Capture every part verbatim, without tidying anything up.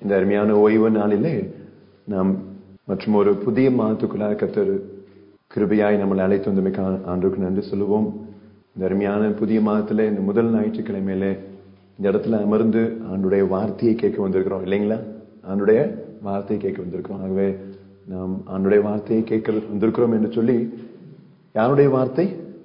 இந்த அருமையான ஓய்வு நாளிலே நாம் மற்றும் ஒரு புதிய மாதத்துக்குள்ளாக கர்த்தர் கிருபையாய் நம்மளை அழைத்து வந்தமைக்கு ஆண்டவருக்கு நன்றி சொல்லுவோம். இந்த அருமையான புதிய மாதத்துல இந்த முதல் ஞாயிற்றுக்கிழமையில இந்த இடத்துல அமர்ந்து ஆண்டுடைய வார்த்தையை கேட்க வந்திருக்கிறோம் இல்லைங்களா? ஆண்டுடைய வார்த்தையை கேட்க வந்திருக்கிறோம். ஆகவே நாம் ஆண்டுடைய வார்த்தையை கேட்க வந்திருக்கிறோம் என்று சொல்லி, யாருடைய வார்த்தை?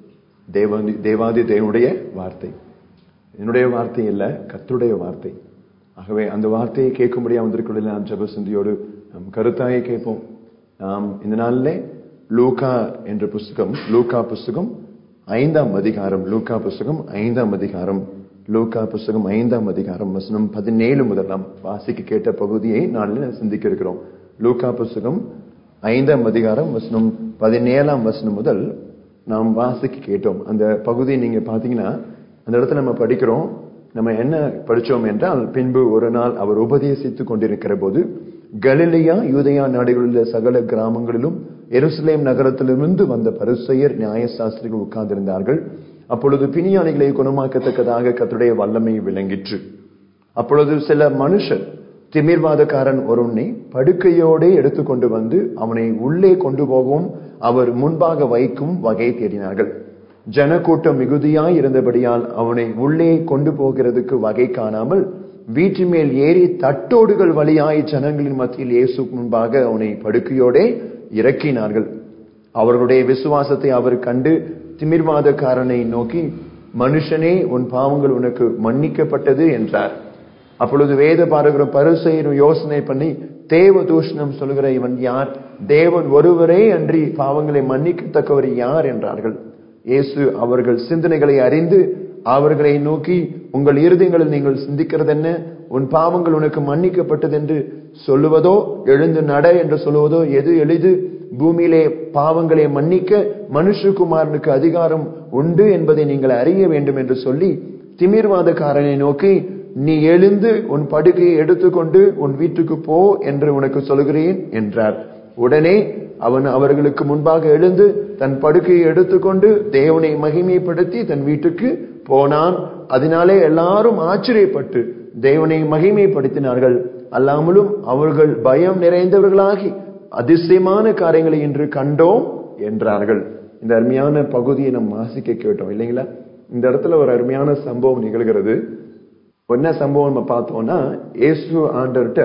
தேவாதி தேவாதி தேவனுடைய வார்த்தை. என்னுடைய வார்த்தை இல்ல, கர்த்தருடைய வார்த்தை. ஆகவே அந்த வார்த்தையை கேட்கும்படியா வந்திருக்கிறோம். நாம் ஜெப சிந்தியோடு நம் கருத்தாயை கேட்போம். நாம் இந்த நாளிலே லூக்கா என்ற புஸ்தகம், லூக்கா புஸ்தகம் ஐந்தாம் அதிகாரம், லூக்கா புஸ்தகம் ஐந்தாம் அதிகாரம், லூக்கா புஸ்தகம் ஐந்தாம் அதிகாரம் வசனம் பதினேழு முதல் நாம் வாசிக்க கேட்ட பகுதியை நாளில் சிந்திக்க இருக்கிறோம். லூக்கா புஸ்தகம் ஐந்தாம் அதிகாரம் வசனம் பதினேழாம் வசனம் முதல் நாம் வாசிக்க கேட்டோம். அந்த பகுதியை நீங்க பாத்தீங்கன்னா அந்த இடத்துல நம்ம படிக்கிறோம். நம்ம என்ன படிச்சோம் என்றால், பின்பு ஒரு நாள் அவர் உபதேசித்துக் கொண்டிருக்கிற போது கலிலேயா யூதேயா நாடுகளில் சகல கிராமங்களிலும் எருசலேம் நகரத்திலிருந்து வந்த பரிசேயர் நியாயசாஸ்திரிகள் உட்கார்ந்திருந்தார்கள். அப்பொழுது பிணியாளிகளை குணமாக்கத்தக்கதாக கர்த்தருடைய வல்லமை விளங்கிற்று. அப்பொழுது சில மனுஷர் திமிர்வாதக்காரன் ஒருவனை படுக்கையோடே எடுத்துக்கொண்டு வந்து அவனை உள்ளே கொண்டு போகவும் அவர் முன்பாக வைக்கும் வகை தேடினார்கள். ஜனக்கூட்டம் மிகுதியாய் இருந்தபடியால் அவனை உள்ளே கொண்டு போகிறதுக்கு வகை காணாமல் வீட்டு மேல் ஏறி தட்டோடுகள் வழியாய் ஜனங்களின் மத்தியில் இயேசு முன்பாக அவனை படுக்கையோடே இறக்கினார்கள். அவர்களுடைய விசுவாசத்தை அவர் கண்டு திமிர்வாதக்காரனை நோக்கி, மனுஷனே, உன் பாவங்கள் உனக்கு மன்னிக்கப்பட்டது என்றார். அப்பொழுது வேத பாரகரும் பரிசேயரும் யோசனை பண்ணி, தேவ தூஷணம் சொல்கிற இவன் யார்? தேவன் ஒருவரே அன்றி பாவங்களை மன்னிக்கத்தக்கவர் யார் என்றார்கள். இயேசு அவர்கள் சிந்தனைகளை அறிந்து அவர்களை நோக்கி, உங்கள் இருதயங்களில் நீங்கள் சிந்திக்கிறது என்ன? உன் பாவங்கள் உனக்கு மன்னிக்கப்பட்டது என்று சொல்லுவதோ எழுந்து நட என்று சொல்லுவதோ எது எளிது? பூமியிலே பாவங்களை மன்னிக்க மனுஷகுமாரனுக்கு அதிகாரம் உண்டு என்பதை நீங்கள் அறிய வேண்டும் என்று சொல்லி திமிர்வாதக்காரனை நோக்கி, நீ எழுந்து உன் படுக்கையை எடுத்துக்கொண்டு உன் வீட்டுக்கு போ என்று உனக்கு சொல்கிறேன் என்றார். உடனே அவன் அவர்களுக்கு முன்பாக எழுந்து தன் படுக்கையை எடுத்துக்கொண்டு தேவனை மகிமைப்படுத்தி தன் வீட்டுக்கு போனான். அதனாலே எல்லாரும் ஆச்சரியப்பட்டு தேவனை மகிமைப்படுத்தினார்கள். அல்லாமலும் அவர்கள் பயம் நிறைந்தவர்களாகி அதிசயமான காரியங்களை இன்று கண்டோம் என்றார்கள். இந்த அருமையான பகுதியை நம்ம வாசிக்க கேட்டோம் இல்லைங்களா? இந்த இடத்துல ஒரு அருமையான சம்பவம் நிகழ்கிறது. என்ன சம்பவம் நம்ம பார்த்தோம்னா, இயேசு ஆண்டவர்கிட்ட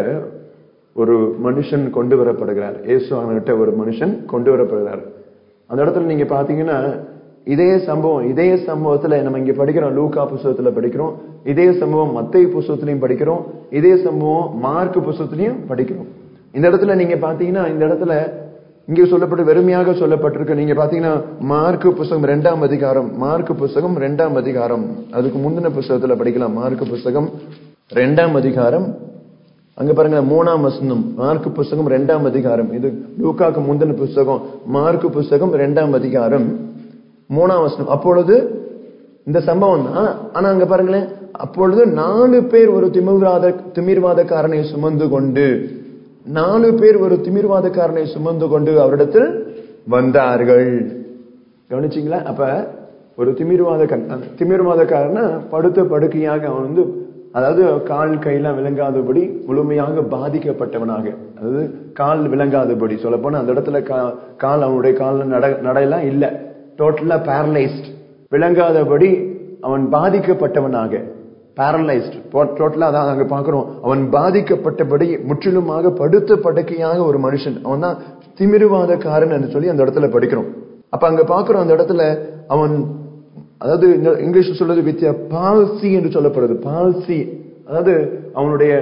ஒரு மனுஷன் கொண்டு வரப்படுகிறார். இயேசு ஆண்டவர்கிட்ட ஒரு மனுஷன் கொண்டு வரப்படுகிறார். அந்த இடத்துல நீங்க பாத்தீங்கன்னா இதே சம்பவம், இதே சம்பவத்துல நம்ம இங்க படிக்கிறோம், லூக்கா புஸ்தகத்துல படிக்கிறோம், இதே சம்பவம் மத்தேயு புஸ்தகத்திலையும் படிக்கிறோம், இதே சம்பவம் மார்க் புஸ்தகத்திலையும் படிக்கிறோம். இந்த இடத்துல நீங்க பாத்தீங்கன்னா இந்த இடத்துல இங்க சொல்லப்பட்டு வெறுமையாக சொல்லப்பட்டிருக்கு. நீங்க பாத்தீங்கன்னா மார்க் புஸ்தகம் இரண்டாம் அதிகாரம், மார்க் புஸ்தகம் இரண்டாம் அதிகாரம், அதுக்கு முந்தின புஸ்தகத்துல படிக்கலாம். மார்க் புஸ்தகம் இரண்டாம் அதிகாரம், அங்க பாருங்க மூணாம் வசனம். மார்க் புஸ்தகம் இரண்டாம் அதிகாரம், இது லூக்காக்கு முந்தின புஸ்தகம். மார்க் புஸ்தகம் இரண்டாம் அதிகாரம் மூணாம் வசனம். அப்பொழுது இந்த சம்பவம் தான். ஆனா அங்க பாருங்களேன், அப்பொழுது நாலு பேர் ஒரு திமிர்வாத திமிர்வாதக்காரனை சுமந்து கொண்டு நாலு பேர் ஒரு திமிர்வாதக்காரனை சுமந்து கொண்டு அவரிடத்தில் வந்தார்கள். கவனிச்சீங்களா? அப்ப ஒரு திமிர்வாத திமிர்வாதக்காரனா படுத்த படுக்கையாக அவன் வந்து, அதாவது கால் கையெல்லாம் விளங்காதபடி முழுமையாக பாதிக்கப்பட்டவனாக, அதாவது கால் விளங்காதபடி சொல்ல போனா அந்த இடத்துல கால் அவனுடைய கால் நட நடையெல்லாம் இல்ல, டோட்டலா பேரலைஸ்ட், விளங்காதபடி அவன் பாதிக்கப்பட்டவனாக, பேரலைஸ்ட் டோட்டலா. அதான் அங்க பாக்குறோம், அவன் பாதிக்கப்பட்டபடி முற்றிலுமாக படுத்த படுக்கையாக ஒரு மனுஷன், அவன் தான் திமிர்வாதக்காரன் என்று சொல்லி அந்த இடத்துல படிக்கிறோம். அப்ப அங்க பாக்குறோம் அந்த இடத்துல அவன், அதாவது இங்கிலீஷ் சொல்றது வித் பால்சி என்று சொல்லப்படுது. பால்சி அதாவது அவனுடைய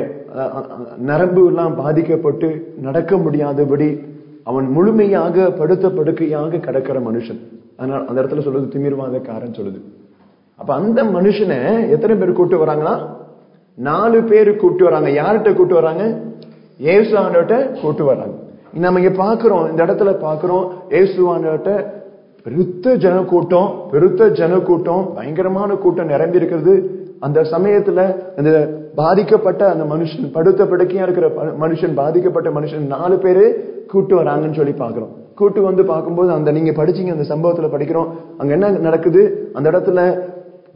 நரம்பு எல்லாம் பாதிக்கப்பட்டு நடக்க முடியாதபடி அவன் முழுமையாக படுத்த படுக்கையாக கிடக்கிற மனுஷன். அதனால அந்த இடத்துல சொல்றது திமிர்வாதக்காரன் சொல்லுது. அப்ப அந்த மனுஷனை எத்தனை பேர் கூட்டு வராங்களா? நாலு பேரு கூட்டு வராங்க. யார்கிட்ட கூட்டு வராங்க? இயேசு ஆண்டவர்கிட்ட கூட்டு வராங்க. நம்ம இங்க பாக்குறோம், இந்த இடத்துல பாக்குறோம் இயேசு ஆண்டவர்கிட்ட பெருத்த ஜன கூட்டம், பெருத்த ஜன கூட்டம், பயங்கரமான கூட்டம் நிரம்பி இருக்கிறது. அந்த சமயத்துல அந்த பாதிக்கப்பட்ட அந்த மனுஷன், படுத்த படுக்கையா இருக்கிற மனுஷன், பாதிக்கப்பட்ட மனுஷன் நாலு பேரு கூட்டு வராங்கன்னு சொல்லி பாக்குறோம். கூட்டு வந்து பார்க்கும்போது அந்த நீங்க படிச்சீங்க அந்த சம்பவத்துல படிக்கிறோம், அங்க என்ன நடக்குது? அந்த இடத்துல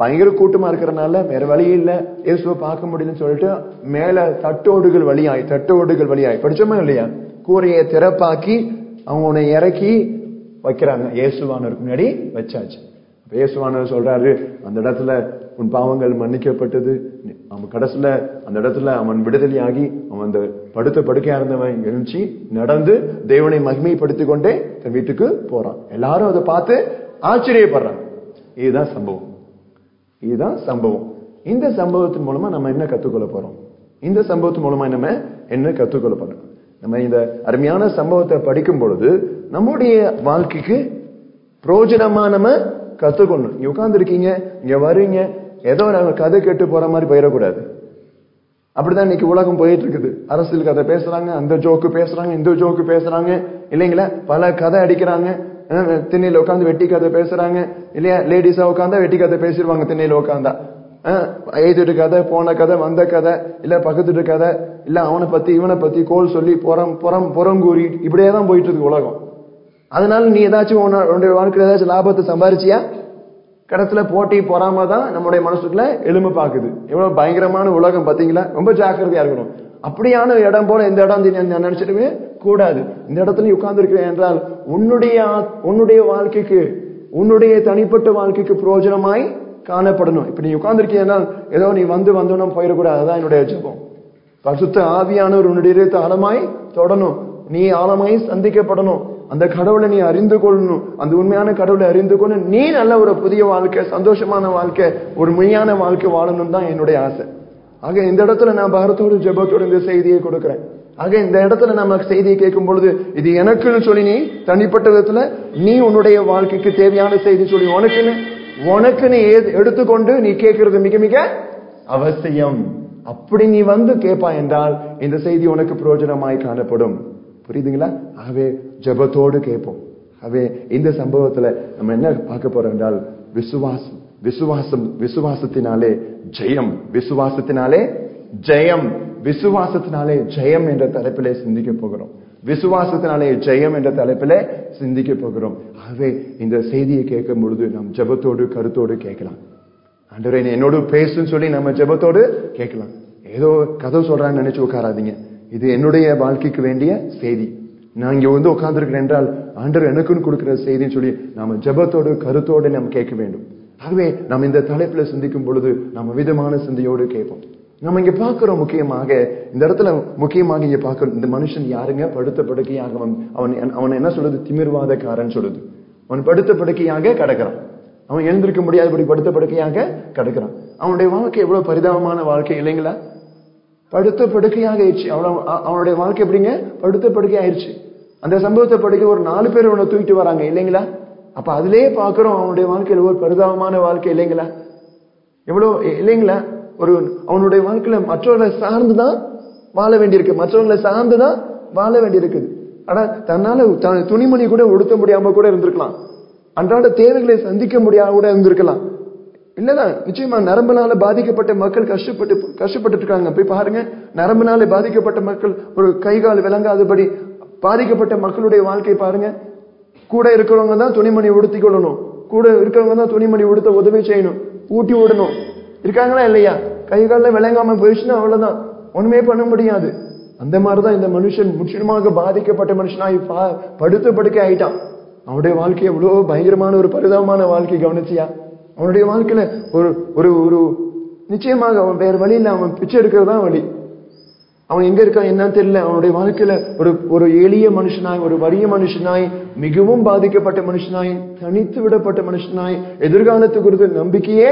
பயங்கர கூட்டமா இருக்கிறதுனால வேற வழி இல்ல, இயேசுவை பார்க்க முடியலன்னு சொல்லிட்டு மேல தட்டோடுகள் வழியாய் தட்டோடுகள் வழியாய் படிச்சோமா இல்லையா, கூரையை திறப்பாக்கி அவங்க உன்னை இறக்கி வைக்கிறாங்க. இயேசுவானவருக்கு முன்னாடி வச்சாச்சு. இயேசுவானவர் சொல்றாரு, அந்த இடத்துல உன் பாவங்கள் மன்னிக்கப்பட்டது. அவன் கடைசியில அந்த இடத்துல அவன் விடுதலையாகி அவன் அந்த படுத்த படுக்கையா இருந்தவன் எழுச்சி நடந்து தேவனை மகிமைப்படுத்திக் கொண்டே தன் வீட்டுக்கு போறான். எல்லாரும் அதை பார்த்து ஆச்சரியப்படுறாங்க. இதுதான் சம்பவம், இதுதான் சம்பவம். இந்த சம்பவத்தின் மூலமா நம்ம என்ன கத்துக்கொள்ள போறோம்? இந்த சம்பவத்தின் மூலமா நம்ம என்ன கத்துக்கொள்ள போறோம்? நம்ம இந்த அருமையான சம்பவத்தை படிக்கும் பொழுது நம்முடைய வாழ்க்கைக்கு பிரயோஜனமா நம்ம கத்துக்கொள்ளணும். இங்க உட்கார்ந்து இருக்கீங்க, இங்க வர்றீங்க, ஏதோ நாங்க கதை கேட்டு போற மாதிரி போயிடக்கூடாது. அப்படிதான் இன்னைக்கு உலகம் போயிட்டு இருக்குது. அரசியல் கதை பேசுறாங்க, அந்த ஜோக்கு பேசுறாங்க, இந்த ஜோக்கு பேசுறாங்க இல்லைங்களா, பல கதை அடிக்கிறாங்க. திண்ணையில உட்காந்து வெட்டி கதை பேசுறாங்க இல்லையா, லேடிஸா உட்காந்தா வெட்டி கதை பேசிடுவாங்க. திண்ணையில உட்காந்தா எழுதிட்டு கதை, போன கதை, வந்த கதை, இல்ல பக்கத்துட்டு கதை, இல்ல அவனை பத்தி இவனை பத்தி கோல் சொல்லி புறம் புறம் புறங்கூறி இப்படியேதான் போயிட்டு இருக்கு உலகம். அதனால நீ ஏதாச்சும் உன்னுடைய வாழ்க்கையில ஏதாச்சும் லாபத்தை சம்பாரிச்சியா? கடத்துல போட்டி பொறாம தான் நம்முடைய மனசுக்குள்ள எலும்பு பாக்குது. எவ்வளவு பயங்கரமான உலகம் பாத்தீங்களா? ரொம்ப ஜாக்கிரதையா இருக்கணும். அப்படியான இடம் போல இந்த இடம் நினைச்சிட்டுமே கூடாது. இந்த இடத்துல நீ உட்கார்ந்து இருக்கிறேன் என்றால் உன்னுடைய உன்னுடைய வாழ்க்கைக்கு, உன்னுடைய தனிப்பட்ட வாழ்க்கைக்கு பிரயோஜனமாய் காணப்படணும். இப்ப நீ உட்கார்ந்து இருக்கீங்கன்னா ஏதோ நீ வந்து வந்தோம் போயிடக்கூடாது. அதான் என்னுடைய ஜெபம். பரிசுத்த ஆவியானவர் உன்னுடைய ஆழமாய் தொடணும், நீ ஆழமாய் சந்திக்கப்படணும், அந்த கடவுளை நீ அறிந்து கொள்ளணும். அந்த உண்மையான கடவுளை அறிந்து கொண்டு நீ நல்ல ஒரு புதிய வாழ்க்கை, சந்தோஷமான வாழ்க்கை, ஒரு முழுமையான வாழ்க்கை வாழணும் தான் என்னுடைய ஆசை. ஆக இந்த இடத்துல நான் பாரத்தோடு ஜெபத்தோடு இந்த செய்தியை கொடுக்கிறேன். ஆக இந்த இடத்துல நம்ம செய்தியை கேட்கும் பொழுது இது எனக்குன்னு சொல்லி நீ தனிப்பட்ட விதத்துல நீ உன்னுடைய வாழ்க்கைக்கு தேவையான செய்தி சொல்லி உனக்குன்னு உனக்குன்னு எடுத்துக்கொண்டு நீ கேட்கறது மிக மிக அவசியம். அப்படி நீ வந்து கேட்பா என்றால் இந்த செய்தி உனக்கு பிரயோஜனமாய் காணப்படும். புரியுதுங்களா? ஆகவே ஜெபத்தோடு கேட்போம். ஆகவே இந்த சம்பவத்துல நம்ம என்ன பார்க்க போறோம் என்றால் விசுவாசம், விசுவாசம், விசுவாசத்தினாலே ஜெயம், விசுவாசத்தினாலே ஜெயம், விசுவாசத்தினாலே ஜெயம் என்ற தலைப்பிலே சிந்திக்க போகிறோம். விசுவாசத்தினாலே ஜெயம் என்ற தலைப்பிலே சிந்திக்க போகிறோம். ஆகவே இந்த செய்தியை கேட்கும் பொழுது நாம் ஜெபத்தோடு கருத்தோடு கேட்கலாம். ஆண்டவரே என்னோடு பேசுன்னு சொல்லி நம்ம ஜெபத்தோடு கேட்கலாம். ஏதோ கதை சொல்றான்னு நினைச்சு உட்காராதீங்க. இது என்னுடைய வாழ்க்கைக்கு வேண்டிய செய்தி. நான் இங்க வந்து உட்கார்ந்துருக்கிறேன் என்றால் ஆண்டவர் எனக்குன்னு கொடுக்கிற செய்தின்னு சொல்லி நாம ஜெபத்தோடு கருத்தோடு நாம் கேட்க வேண்டும். ஆகவே நாம் இந்த தலைப்புல சிந்திக்கும் பொழுது நம்ம விதமான சிந்தையோடு கேட்போம். நம்ம இங்க பாக்குறோம், முக்கியமாக இந்த இடத்துல முக்கியமாக இங்க பாக்குறோம், இந்த மனுஷன் யாருங்க? படுத்த படுக்கையாக அவன் அவன் அவன் என்ன சொல்றது? திமிர்வாதக்காரன் சொல்லுது. அவன் படுத்த படுக்கையாக கிடக்கிறான். அவன் எழுந்திருக்க முடியாதபடி படுத்த படுக்கையாக கிடக்கிறான். அவனுடைய வாழ்க்கை எவ்வளவு பரிதாபமான வாழ்க்கை இல்லைங்களா? படுத்த படுக்கையாக ஆயிடுச்சு. அவனுடைய வாழ்க்கை எப்படிங்க? படுத்த படுக்கை ஆயிடுச்சு. அந்த சம்பவத்தை படிக்க ஒரு நாலு பேர் அவனை தூக்கிட்டு வராங்க இல்லைங்களா? அப்ப அதுலயே பாக்குறோம் அவனுடைய வாழ்க்கையில ஒரு பரிதாபமான வாழ்க்கை இல்லைங்களா? எவ்வளவு இல்லைங்களா? ஒரு அவனுடைய வாழ்க்கையில மற்றவர்களை சார்ந்துதான் வாழ வேண்டியிருக்கு, மற்றவர்களை சார்ந்துதான் வாழ வேண்டியிருக்குது. ஆனா தன்னால துணிமணி கூட உடுத்த முடியாம கூட இருந்திருக்கலாம், அன்றாட தேவைகளை சந்திக்க முடியாம கூட இருந்திருக்கலாம். இல்லதான் நிச்சயமா நரம்புனால பாதிக்கப்பட்ட மக்கள் கஷ்டப்பட்டு கஷ்டப்பட்டு இருக்காங்க. போய் பாருங்க, நரம்புனால பாதிக்கப்பட்ட மக்கள், ஒரு கை கால் விளங்காதபடி பாதிக்கப்பட்ட மக்களுடைய வாழ்க்கை பாருங்க. கூட இருக்கிறவங்க தான் துணிமணி உடுத்தி கொள்ளணும், கூட இருக்கிறவங்க தான் துணிமணி உடுத்த உதவி செய்யணும், ஊட்டி விடணும். இருக்காங்களா இல்லையா? கை கால விளங்காம போயிடுச்சுன்னா அவ்வளவுதான், ஒண்ணுமே பண்ண முடியாது. அந்த மாதிரிதான் இந்த மனுஷன் முற்றிலுமாக பாதிக்கப்பட்ட மனுஷனாய் படுத்த படுக்கை ஆயிட்டான். அவனுடைய வாழ்க்கை எவ்வளவு பயங்கரமான ஒரு பரிதாபமான வாழ்க்கை. கவனிச்சியா? அவனுடைய வாழ்க்கையில ஒரு ஒரு ஒரு நிச்சயமாக அவன் வேற வழியில அவன் பிச்சை எடுக்கிறதா வழி. அவன் எங்க இருக்கான் என்னன்னு தெரியல. அவனுடைய வாழ்க்கையில ஒரு ஒரு எளிய மனுஷனாய், ஒரு வறிய மனுஷனாய், மிகவும் பாதிக்கப்பட்ட மனுஷனாய், தனித்து விடப்பட்ட மனுஷனாய், எதிர்காலத்து குறித்து நம்பிக்கையே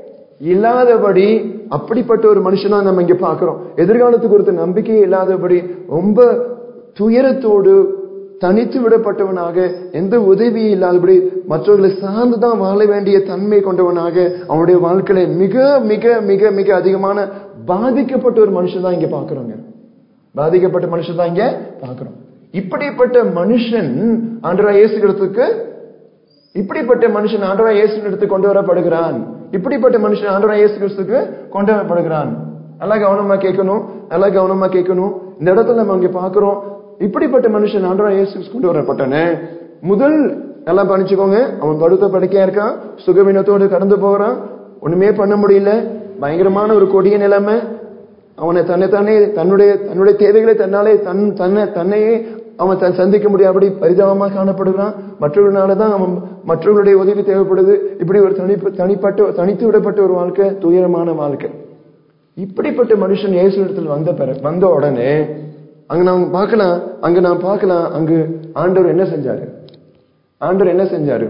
இல்லாதபடி அப்படிப்பட்ட ஒரு மனுஷனா நம்ம இங்க பாக்குறோம். எதிர்காலத்து குறித்த நம்பிக்கையே இல்லாதபடி ரொம்ப துயரத்தோடு தனித்து விடப்பட்டவனாக, எந்த உதவியும் இல்லாதபடி மற்றவர்களை சார்ந்துதான் வாழ வேண்டிய தன்மை கொண்டவனாக அவனுடைய வாழ்க்கையில மிக மிக மிக மிக அதிகமான பாதிக்கப்பட்ட ஒரு மனுஷன் தான் இங்க பாக்குறோங்க. பாதிக்கப்பட்ட மனுஷன் தான் இங்க பாக்குறோம். இப்படிப்பட்ட மனுஷன் ஆண்டவராகிய இயேசு கிறிஸ்துவுக்கு இப்படிப்பட்ட மனுஷன் ஆண்டவராகிய இயேசு கிறிஸ்து கொண்டு வரப்படுகிறான். இப்படிப்பட்ட மனுஷன் ஆண்டவராகிய இயேசு கிறிஸ்துவுக்கு கொண்டு வரப்படுகிறான். நல்லா கவனமா கேட்கணும், நல்லா கவனமா கேட்கணும். இந்த இடத்துல நம்ம இங்க பாக்குறோம், இப்படிப்பட்ட மனுஷன் ஆண்டவராகிய இயேசு கொண்டு வரப்பட்டானே. முதல் நல்லா பண்ணிச்சுக்கோங்க, அவன் படுத்த படுக்கையா இருக்கான், சுகவீனத்தோடு கடந்து போகிறான், ஒண்ணுமே பண்ண முடியல, பயங்கரமான ஒரு கொடிய நிலைமை. அவனை தன்னை தானே தன்னுடைய தன்னுடைய தேவைகளை தன்னாலே தன் தன்னை தன்னையே அவன் தன் சந்திக்க முடியாதபடி பரிதாபமாக காணப்படுகிறான். மற்றவர்களாலதான் அவன் மற்றவர்களுடைய உதவி தேவைப்படுது. இப்படி ஒரு தனி தனிப்பட்ட தனித்து விடப்பட்ட ஒரு வாழ்க்கை, துயரமான வாழ்க்கை. இப்படிப்பட்ட மனுஷன் இயேசு இடத்தில் வந்த பிறகு வந்த உடனே அங்க நாம் பார்க்கலாம் அங்க நாம் பார்க்கலாம் அங்கு ஆண்டவர் என்ன செஞ்சாரு ஆண்டவர் என்ன செஞ்சாரு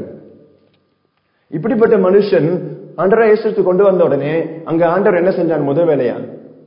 இப்படிப்பட்ட மனுஷன் ஆண்டவரை இயேசுக்கு கொண்டு வந்த உடனே அங்க ஆண்டவர் என்ன செஞ்சார்? முத வேலையா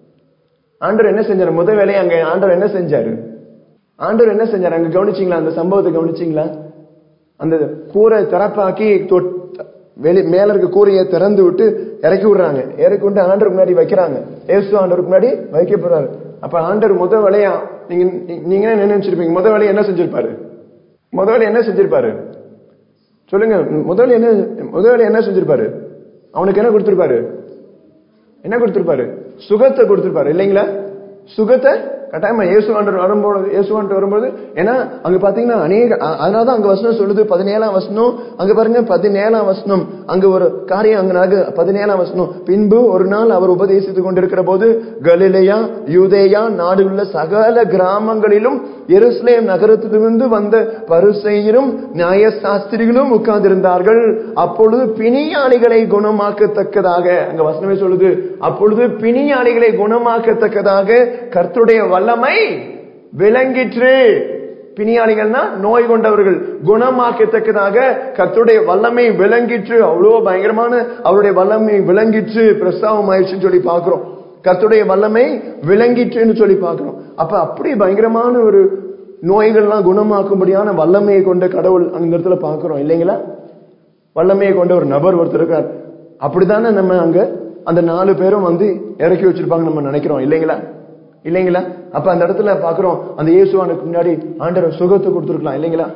ஆண்டவர் என்ன செஞ்சாரு? முத வேலையா அங்க ஆண்டவர் என்ன செஞ்சாரு? ஆண்டவர் என்ன செஞ்சாரு? அங்க கவனிச்சீங்களா? அந்த சம்பவத்தை கவனிச்சீங்களா? அந்த கூரை திறப்பாக்கி வெளி மேல இருக்க கூரையை திறந்து விட்டு இறக்கி விடுறாங்க. இறக்கி விட்டு ஆண்டவர் முன்னாடி வைக்கிறாங்க. இயேசு ஆண்டவருக்கு முன்னாடி வைக்க போறாரு. அப்ப ஆண்டவர் முத வேலையா நீங்க நீங்க என்ன நினைச்சிருப்பீங்க? முத வேலையை என்ன செஞ்சிருப்பாரு? முத வேலை என்ன செஞ்சிருப்பாரு சொல்லுங்க. முதல்ல என்ன முதல்ல என்ன செஞ்சிருப்பாரு? அவனுக்கு என்ன கொடுத்திருப்பாரு? என்ன கொடுத்திருப்பாரு? சுகத்தை கொடுத்திருப்பாரு இல்லைங்களா? சுகத்தை கட்டாயமா இயேசு ஆண்டவர் வரும்போது இயேசு ஆண்டவர் வரும்போது, ஏன்னா அங்க பாத்தீங்கன்னா அநேக, அதனாலதான் அங்க வசனம் சொல்லுது பதினேழாம் வசனம். அங்க பாருங்க பதினேழாம் வசனம், அங்க ஒரு காரியம் அங்க நடக்கு. பதினேழாம் வசனம், பின்பு ஒரு நாள் அவர் உபதேசித்துக் கொண்டிருக்கிற போது கலிலேயா யூதேயா நாடு உள்ள சகல கிராமங்களிலும் எருசலேம் நகரத்திலிருந்து வந்த பரிசேயரும் நியாயசாஸ்திரிகளும் உட்கார்ந்திருந்தார்கள். அப்பொழுது பிணியாளிகளை குணமாக்கத்தக்கதாக, அங்க வசனமே சொல்லுது, அப்பொழுது பிணியாளிகளை குணமாக்கத்தக்கதாக கர்த்தருடைய வல்லமை விளங்கிற்று. பிணியாளிகள்னா நோய் கொண்டவர்கள், குணமாக்கத்தக்கதாக கர்த்தருடைய வல்லமை விளங்கிற்று. அவ்வளவு பயங்கரமான அவருடைய வல்லமை விளங்கிற்று, பிரஸ்தாவம் ஆயிடுச்சுன்னு சொல்லி பாக்குறோம். கர்த்தருடைய வல்லமை விளங்கிற்றுன்னு சொல்லி பாக்குறோம். அப்ப அப்படி பயங்கரமான ஒரு நோய்கள்லாம் குணமாக்கும்படியான வல்லமையை கொண்ட கடவுள் அந்த இடத்துல பாக்குறோம் இல்லைங்களா? வல்லமையை கொண்ட ஒரு நபர் ஒருத்தர் இருக்கார். அப்படித்தானே நம்ம அங்க அந்த நாலு பேரும் வந்து இறக்கி வச்சிருப்பாங்க நம்ம நினைக்கிறோம் இல்லைங்களா? இல்லைங்களா? அப்ப அந்த இடத்துல பாக்குறோம், அந்த இயேசுவானுக்கு முன்னாடி ஆண்டவர் சுகத்தை கொடுத்துருக்கலாம் இல்லைங்களா?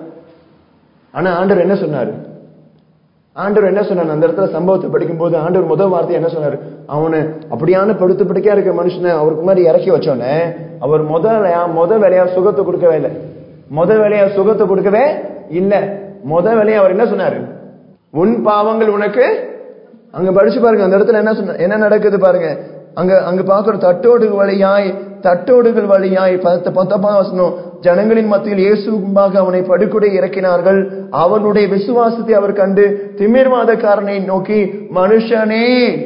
ஆனா ஆண்டவர் என்ன சொன்னாரு? ஆண்டவர் என்ன சொன்னார்? அந்த இடத்துல சம்பவத்தை படிக்கும் போது ஆண்டவர் முதல் வார்த்தை என்ன சொன்னாரு? அவனை அப்படியான படுத்து படுக்கையா இருக்க மனுஷனை அவருக்கு முன்னாடி இறக்கி வச்சோன்னே அவர் முதலையா முத வேலையா சுகத்தை கொடுக்கவே இல்லை. முத வேலையா சுகத்தை கொடுக்கவே இல்ல. முத வேலையா அவர் என்ன சொன்னாரு? உன் பாவங்கள் உனக்கு, அங்க படிச்சு பாருங்க அந்த இடத்துல என்ன சொன்ன என்ன நடக்குது பாருங்க. அங்க அங்க பாக்குற தட்டோடு வழியாய் தட்டோடுகள் வழியாய் பத்தொன்பதாம் வசனம், ஜனங்களின் மத்தியில் இயேசுவாக அவனை படுகுடை இறக்கினார்கள். அவனுடைய விசுவாசத்தை அவர் கண்டு திமிர்வாதக்காரனை நோக்கி, மனுஷனே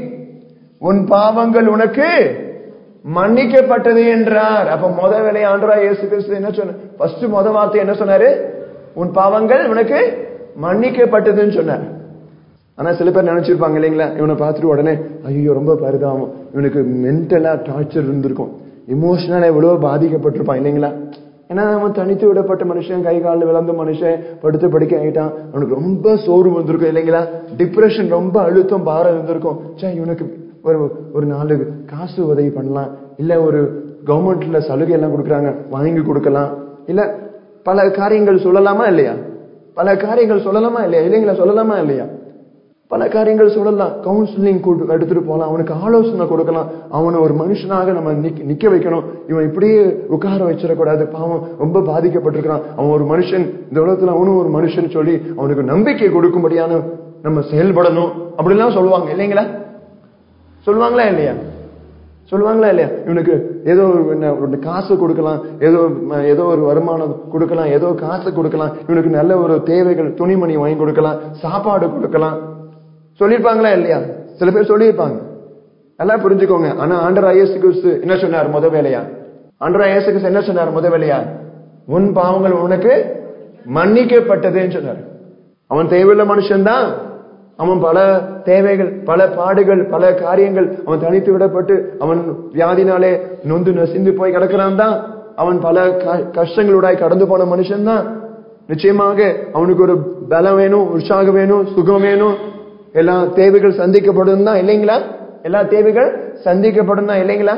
உன் பாவங்கள் உனக்கு மன்னிக்கப்பட்டது என்றார். அப்ப முத வேலை ஆண்டவராய் இயேசு கிறிஸ்து என்ன சொன்ன? ஃபர்ஸ்ட் முத வார்த்தை என்ன சொன்னாரு? உன் பாவங்கள் உனக்கு மன்னிக்கப்பட்டதுன்னு சொன்னார். ஆனா சில பேர் நினைச்சிருப்பாங்க இல்லைங்களா, இவனை பார்த்துட்டு உடனே ஐயோ ரொம்ப பரிதாபம், இவனுக்கு மென்டலா டார்ச்சர் இருந்திருக்கும், இமோஷனலா எவ்வளவு பாதிக்கப்பட்டிருப்பான் இல்லைங்களா? ஏன்னா அவன் தனித்து விடப்பட்ட மனுஷன், கை காலில் விளந்த மனுஷன், படுத்து படிக்க ஆயிட்டான், அவனுக்கு ரொம்ப சோர்வு வந்திருக்கும் இல்லைங்களா? டிப்ரெஷன், ரொம்ப அழுத்தம், பாரம் இருந்திருக்கும். சே இவனுக்கு ஒரு ஒரு நாலு காசு உதவி பண்ணலாம், இல்ல ஒரு கவர்மெண்ட்ல சலுகை எல்லாம் கொடுக்குறாங்க வாங்கி கொடுக்கலாம், இல்ல பல காரியங்கள் சொல்லலாமா இல்லையா? பல காரியங்கள் சொல்லலாமா இல்லையா? இல்லைங்களா? சொல்லலாமா இல்லையா? பல காரியங்கள் சொல்லலாம். கவுன்சிலிங் எடுத்துட்டு போகலாம், அவனுக்கு ஆலோசனை கொடுக்கலாம், அவனை ஒரு மனுஷனாக நம்ம நிக்க வைக்கணும். இவன் இப்படியே உட்கார வச்சிடக்கூடாது, பாவம் ரொம்ப பாதிக்கப்பட்டிருக்கிறான், அவன் ஒரு மனுஷன், இந்த உலகத்துல அவனும் ஒரு மனுஷன் சொல்லி அவனுக்கு நம்பிக்கை கொடுக்கும்படியான நம்ம செயல்படணும் அப்படிலாம் சொல்லுவாங்க இல்லைங்களா? சொல்லுவாங்களா இல்லையா? சொல்லுவாங்களா இல்லையா? இவனுக்கு ஏதோ ஒரு காசு கொடுக்கலாம், ஏதோ ஏதோ ஒரு வருமானம் கொடுக்கலாம், ஏதோ காசு கொடுக்கலாம், இவனுக்கு நல்ல ஒரு தேவைகள் துணிமணி வாங்கி கொடுக்கலாம், சாப்பாடு கொடுக்கலாம், சொல்லிருப்பாங்களா இல்லையா? சில பேர் சொல்லியிருப்பாங்க. நல்லா புரிஞ்சுக்கோங்க. ஆனா ஆண்டவராகிய இயேசு கிறிஸ்து என்ன சொன்னார் முத வேலையா? ஆண்டவராகிய இயேசு கிறிஸ்து என்ன சொன்னார் முத வேலையா? உன் பாவங்கள் உனக்கு மன்னிக்கப்பட்டதுன்னு சொன்னார். அவன் தேவையுள்ள மனுஷன் தான். அவன் பல தேவைகள், பல பாடுகள், பல காரியங்கள், அவன் தனித்து விடப்பட்டு அவன் வியாதினாலே நொந்து நசிந்து போய் கிடக்கிறான் தான். அவன் பல கஷ்டங்களோடாய் கடந்து போன மனுஷன் தான். நிச்சயமாக அவனுக்கு ஒரு பலம் வேணும், உற்சாகம் வேணும், சுகம் வேணும், எல்லா தேவைகள் சந்திக்கப்படும் தான் இல்லைங்களா? எல்லா தேவைகள் சந்திக்கப்படும் தான் இல்லைங்களா?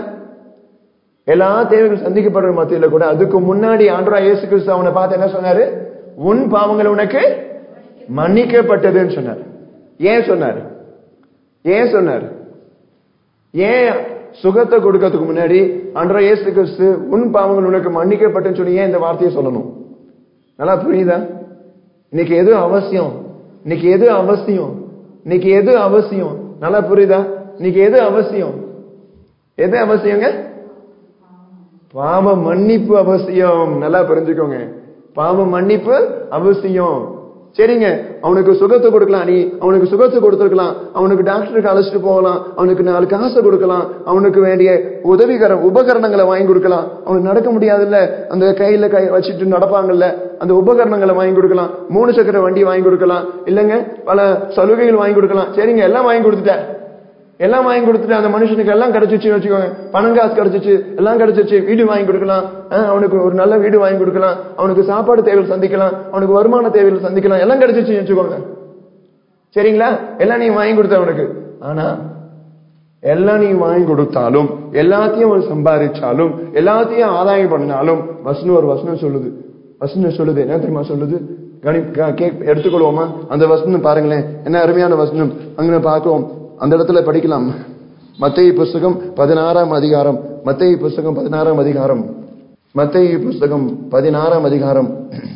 எல்லா தேவைகள் சந்திக்கப்படுற மத்தியில கூட அதுக்கு முன்னாடி ஆண்டவராகிய இயேசு கிறிஸ்து அவனை பார்த்து என்ன சொன்னாரு? உன் பாவங்கள் உனக்கு மன்னிக்கப்பட்டதுன்னு சொன்னார். ஏன் சொன்னார்? ஏன் சொன்னார்? ஏன் சுகத்தை கொடுக்கறதுக்கு முன்னாடி ஆண்டவராகிய இயேசு கிறிஸ்து உன் பாவங்கள் உனக்கு மன்னிக்கப்பட்டதுன்னு சொல்லி ஏன் இந்த வார்த்தையை சொல்லணும்? நல்லா புரியுதா? இன்னைக்கு எது அவசியம்? இன்னைக்கு எது அவசியம்? இன்னைக்கு எது அவசியம்? நல்லா புரியுதா? இன்னைக்கு எது அவசியம்? எது அவசியங்க? பாவ மன்னிப்பு அவசியம். நல்லா புரிஞ்சுக்கோங்க, பாவ மன்னிப்பு அவசியம். சரிங்க, அவனுக்கு சுகத்தை கொடுக்கலாம், நீ அவனுக்கு சுகத்தை கொடுத்துருக்கலாம், அவனுக்கு டாக்டருக்கு அழைச்சிட்டு போகலாம், அவனுக்கு நாலு காசை கொடுக்கலாம், அவனுக்கு வேண்டிய உதவிகர உபகரணங்களை வாங்கி கொடுக்கலாம். அவனுக்கு நடக்க முடியாதுல்ல, அந்த கையில கை வச்சுட்டு நடப்பாங்கல்ல, அந்த உபகரணங்களை வாங்கி கொடுக்கலாம், மூணு சக்கர வண்டி வாங்கி கொடுக்கலாம், இல்லைங்க பல சலுகைகள் வாங்கி கொடுக்கலாம். சரிங்க, எல்லாம் வாங்கி கொடுத்துட்டேன், எல்லாம் வாங்கி கொடுத்துட்டு அந்த மனுஷனுக்கு எல்லாம் கிடைச்சிச்சு வச்சுக்கோங்க, பணம் காசு கிடைச்சிச்சு, எல்லாம் கிடைச்சிச்சு, வீடு வாங்கி கொடுக்கலாம், அவனுக்கு ஒரு நல்ல வீடு வாங்கி கொடுக்கலாம், அவனுக்கு சாப்பாடு தேவைகள் சந்திக்கலாம், அவனுக்கு வருமான தேவைகள் சந்திக்கலாம், எல்லாம் கிடைச்சிச்சு வச்சுக்கோங்க. சரிங்களா? எல்லாம் நீ வாங்கி கொடுத்த அவனுக்கு. ஆனா எல்லாம் நீ வாங்கி கொடுத்தாலும், எல்லாத்தையும் அவன் சம்பாதிச்சாலும், எல்லாத்தையும் ஆதாயம் பண்ணாலும், வசனம் ஒரு வசனம் சொல்லுது. வசனம் சொல்லுது என்ன தெரியுமா சொல்லுது? கணி எடுத்துக்கொள்வோமா? அந்த வசனம் பாருங்களேன், என்ன அருமையான வசனம். அங்க பார்க்கிறோம், அந்த இடத்துல படிக்கலாம். மத்தேயு புஸ்தகம் பதினாறாம் அதிகாரம், மத்தேயு புஸ்தகம் பதினாறாம் அதிகாரம், மத்தேயு புஸ்தகம் பதினாறாம் அதிகாரம்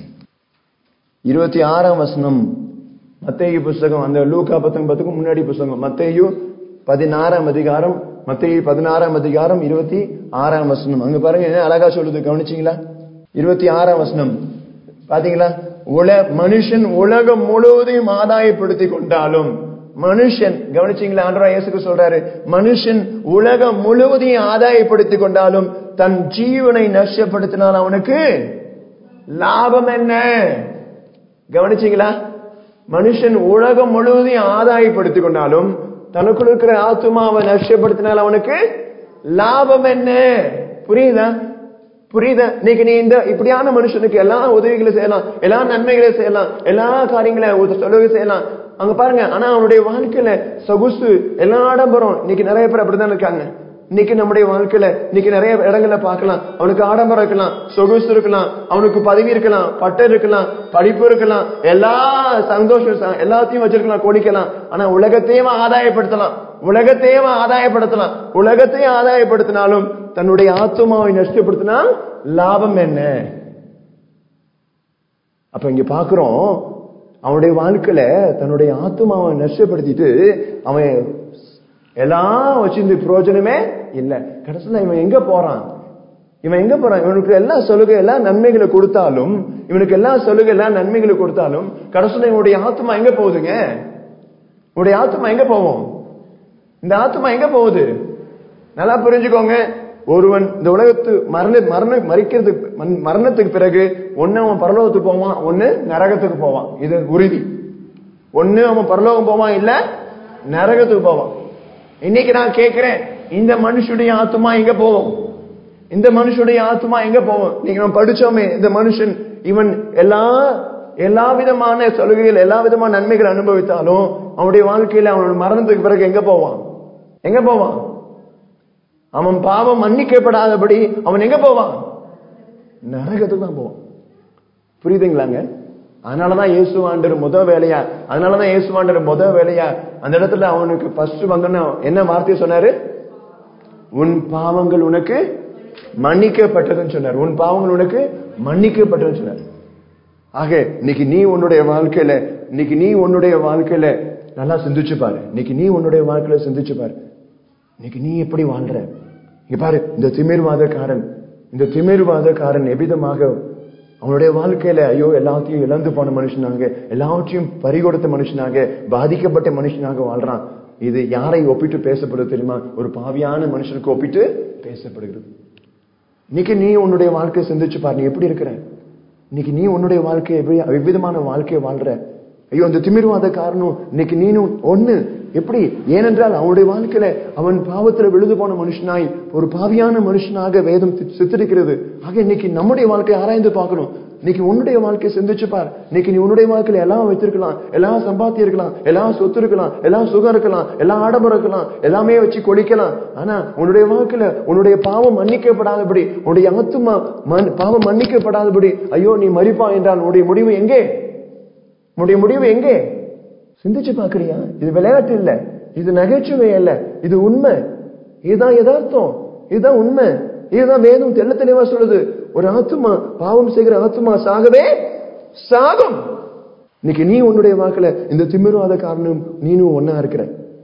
இருபத்தி ஆறாம் வசனம். மத்தேயு புஸ்தகம் அந்த லூக்கா பத்தொன்பதுக்கு முன்னாடி புஸ்தகம், மத்தேயு பதினாறாம் அதிகாரம், மத்தேயு பதினாறாம் அதிகாரம் இருபத்தி ஆறாம் வசனம். அங்க பாருங்க என்ன அழகா சொல்லுது, கவனிச்சீங்களா? இருபத்தி ஆறாம் வசனம் பாத்தீங்களா? உல மனுஷன் உலகம் முழுவதையும் ஆதாயப்படுத்தி கொண்டாலும், மனுஷன் கவனிச்சீங்களா? ஆண்டவராகிய இயேசு சொல்றாரு, மனுஷன் உலகம் முழுவதையும் ஆதாயப்படுத்தி கொண்டாலும் தன் ஜீவனை நஷ்டப்படுத்தினால் அவனுக்கு லாபம் என்ன? கவனிச்சீங்களா? மனுஷன் உலகம் முழுவதையும் ஆதாயப்படுத்தி கொண்டாலும் தனக்குள்ள இருக்கிற ஆத்துமாவை நஷ்டப்படுத்தினால் அவனுக்கு லாபம் என்ன? புரியுதா? புரியுதா? இன்னைக்கு நீ இந்த இப்படியான மனுஷனுக்கு எல்லா உதவிகளை செய்யலாம், எல்லா நன்மைகளை செய்யலாம், எல்லா காரியங்களை சொல்லுகை செய்யலாம், அங்க பாருங்க. ஆனா அவனுடைய வாழ்க்கையில சொகுசு, எல்லா ஆடம்பரம். இன்னைக்கு நிறைய பேர் அப்படிதான் இருக்காங்க. இன்னைக்கு நம்முடைய வாழ்க்கையில இன்னைக்கு நிறைய இடங்களை பார்க்கலாம். அவனுக்கு ஆடம்பரம் இருக்கலாம், சொகுசு இருக்கலாம், அவனுக்கு பதவி இருக்கலாம், பட்டம் இருக்கலாம், படிப்பு இருக்கலாம், எல்லா சந்தோஷம் எல்லாத்தையும் வச்சிருக்கலாம், கொடிக்கலாம். ஆனா உலகத்தையும் ஆதாயப்படுத்தலாம், உலகத்தையும் ஆதாயப்படுத்தலாம், உலகத்தையும் ஆதாயப்படுத்தினாலும் தன்னுடைய ஆத்துமாவை நஷ்டப்படுத்தினால் லாபம் என்ன? அப்ப இங்க பாக்குறோம், அவனுடைய வாழ்க்கையில தன்னுடைய ஆத்துமாவை நஷ்டப்படுத்திட்டு அவன் எல்லாம் வச்சிருந்து பிரயோஜனமே இல்ல. கடைசியில இவன் எங்க போறான்? இவன் எங்க போறான்? இவனுக்கு எல்லா சலுகை எல்லா நன்மைகளை கொடுத்தாலும், இவனுக்கு எல்லா சலுகை எல்லா நன்மைகளை கொடுத்தாலும் கடைசியில இவனுடைய ஆத்துமா எங்க போகுதுங்க? இவனுடைய ஆத்துமா எங்க போவோம்? இந்த ஆத்துமா எங்க போகுது? நல்லா புரிஞ்சுக்கோங்க. ஒருவன் இந்த உலகத்து மரண மரண மறிக்கிறதுக்கு மரணத்துக்கு பிறகு ஒன்னு அவன் பரலோகத்துக்கு போவான், ஒன்னு நரகத்துக்கு போவான். இது உறுதி. ஒன்னு அவன் பரலோகம் போவான், இல்ல நரகத்துக்கு போவான். இன்னைக்கு நான் கேட்கிறேன், இந்த மனுஷனுடைய ஆத்துமா எங்க போவோம்? இந்த மனுஷனுடைய ஆத்துமா எங்க போவோம்? நீங்க நம்ம படிச்சோமே, இந்த மனுஷன் இவன் எல்லா எல்லா விதமான சலுகைகள் எல்லா விதமான நன்மைகள் அனுபவித்தாலும் அவனுடைய வாழ்க்கையில அவன் மரணத்துக்கு பிறகு எங்க போவான்? எங்க போவான்? அவன் பாவம் மன்னிக்கப்படாதபடி அவன் எங்க போவான்? நரகத்துக்கு தான் போவான். புரியுதுங்களாங்க? அதனாலதான் இயேசுவாண்டர் முத வேலையா அதனாலதான் இயேசுவாண்டர் முத வேலையா அந்த இடத்துல அவனுக்கு ஃபர்ஸ்ட் வந்தோன்னா என்ன வார்த்தையை சொன்னாரு? உன் பாவங்கள் உனக்கு மன்னிக்கப்பட்டதுன்னு சொன்னார். உன் பாவங்கள் உனக்கு மன்னிக்கப்பட்டதுன்னு சொன்னார். ஆக இன்னைக்கு நீ உன்னுடைய வாழ்க்கையில இன்னைக்கு நீ உன்னுடைய வாழ்க்கையில நல்லா சிந்திச்சு பாரு. இன்னைக்கு நீ உன்னுடைய வாழ்க்கையில சிந்திச்சு பாரு. இன்னைக்கு நீ எப்படி வாழ்ற? இங்க பாரு, இந்த திமிர்வாதக்காரன் இந்த திமிர்வாதக்காரன் எவ்விதமாக அவனுடைய வாழ்க்கையில ஐயோ எல்லாத்தையும் இழந்து போன மனுஷனாக, எல்லாவற்றையும் பறிகொடுத்த மனுஷனாக, பாதிக்கப்பட்ட மனுஷனாக வாழ்றான். இது யாரை ஒப்பிட்டு பேசப்படுது தெரியுமா? ஒரு பாவியான மனுஷனுக்கு ஒப்பிட்டு பேசப்படுகிறது. இன்னைக்கு நீ உன்னுடைய வாழ்க்கையை சிந்திச்சு பாரு, நீ எப்படி இருக்கிற? இன்னைக்கு நீ உன்னுடைய வாழ்க்கையை எப்படி எவ்விதமான வாழ்க்கையை வாழ்ற? ஐயோ அந்த திமிர்வாத காரணம் இன்னைக்கு நீனும் ஒண்ணு எப்படி? ஏனென்றால் அவனுடைய வாழ்க்கையில அவன் பாவத்துல விழுது போன மனுஷனாய் ஒரு பாவியான மனுஷனாக வேதம் சித்தரிக்கிறது. ஆக இன்னைக்கு நம்முடைய வாழ்க்கையை ஆராய்ந்து பார்க்கணும். இன்னைக்கு உன்னுடைய வாழ்க்கையை சிந்திச்சு பார். இன்னைக்கு நீ உன்னுடைய வாழ்க்கையில எல்லாம் வைத்திருக்கலாம், எல்லாம் சம்பாத்தி இருக்கலாம், எல்லாம் சொத்து இருக்கலாம், எல்லாம் சுகம் இருக்கலாம், எல்லாம் ஆடம்பரம் இருக்கலாம், எல்லாமே வச்சு கொடிக்கலாம். ஆனா உன்னுடைய வாழ்க்கையில உன்னுடைய பாவம் மன்னிக்கப்படாதபடி, உன்னுடைய ஆத்துமா பாவம் மன்னிக்கப்படாதபடி ஐயோ நீ மரிப்பா என்றால் உன்னுடைய முடிவு எங்கே? உன்னுடைய முடிவு எங்கே? சிந்திச்சு பாக்குறியா? இது விளையாட்டு இல்ல, இது நகைச்சுவை இல்ல, இது உண்மை, இதுதான் யதார்த்தம், இதுதான் உண்மை, இதுதான் வேதம் தெள்ள தெளிவா சொல்லுது. ஒரு ஆத்துமா பாவம் செய்கிற ஆத்துமா சாகவே சாகும். இன்னைக்கு நீ உன்னுடைய வாக்குல இந்த திமிர்வாத காரணம் நீனும் ஒன்னா இருக்கிற.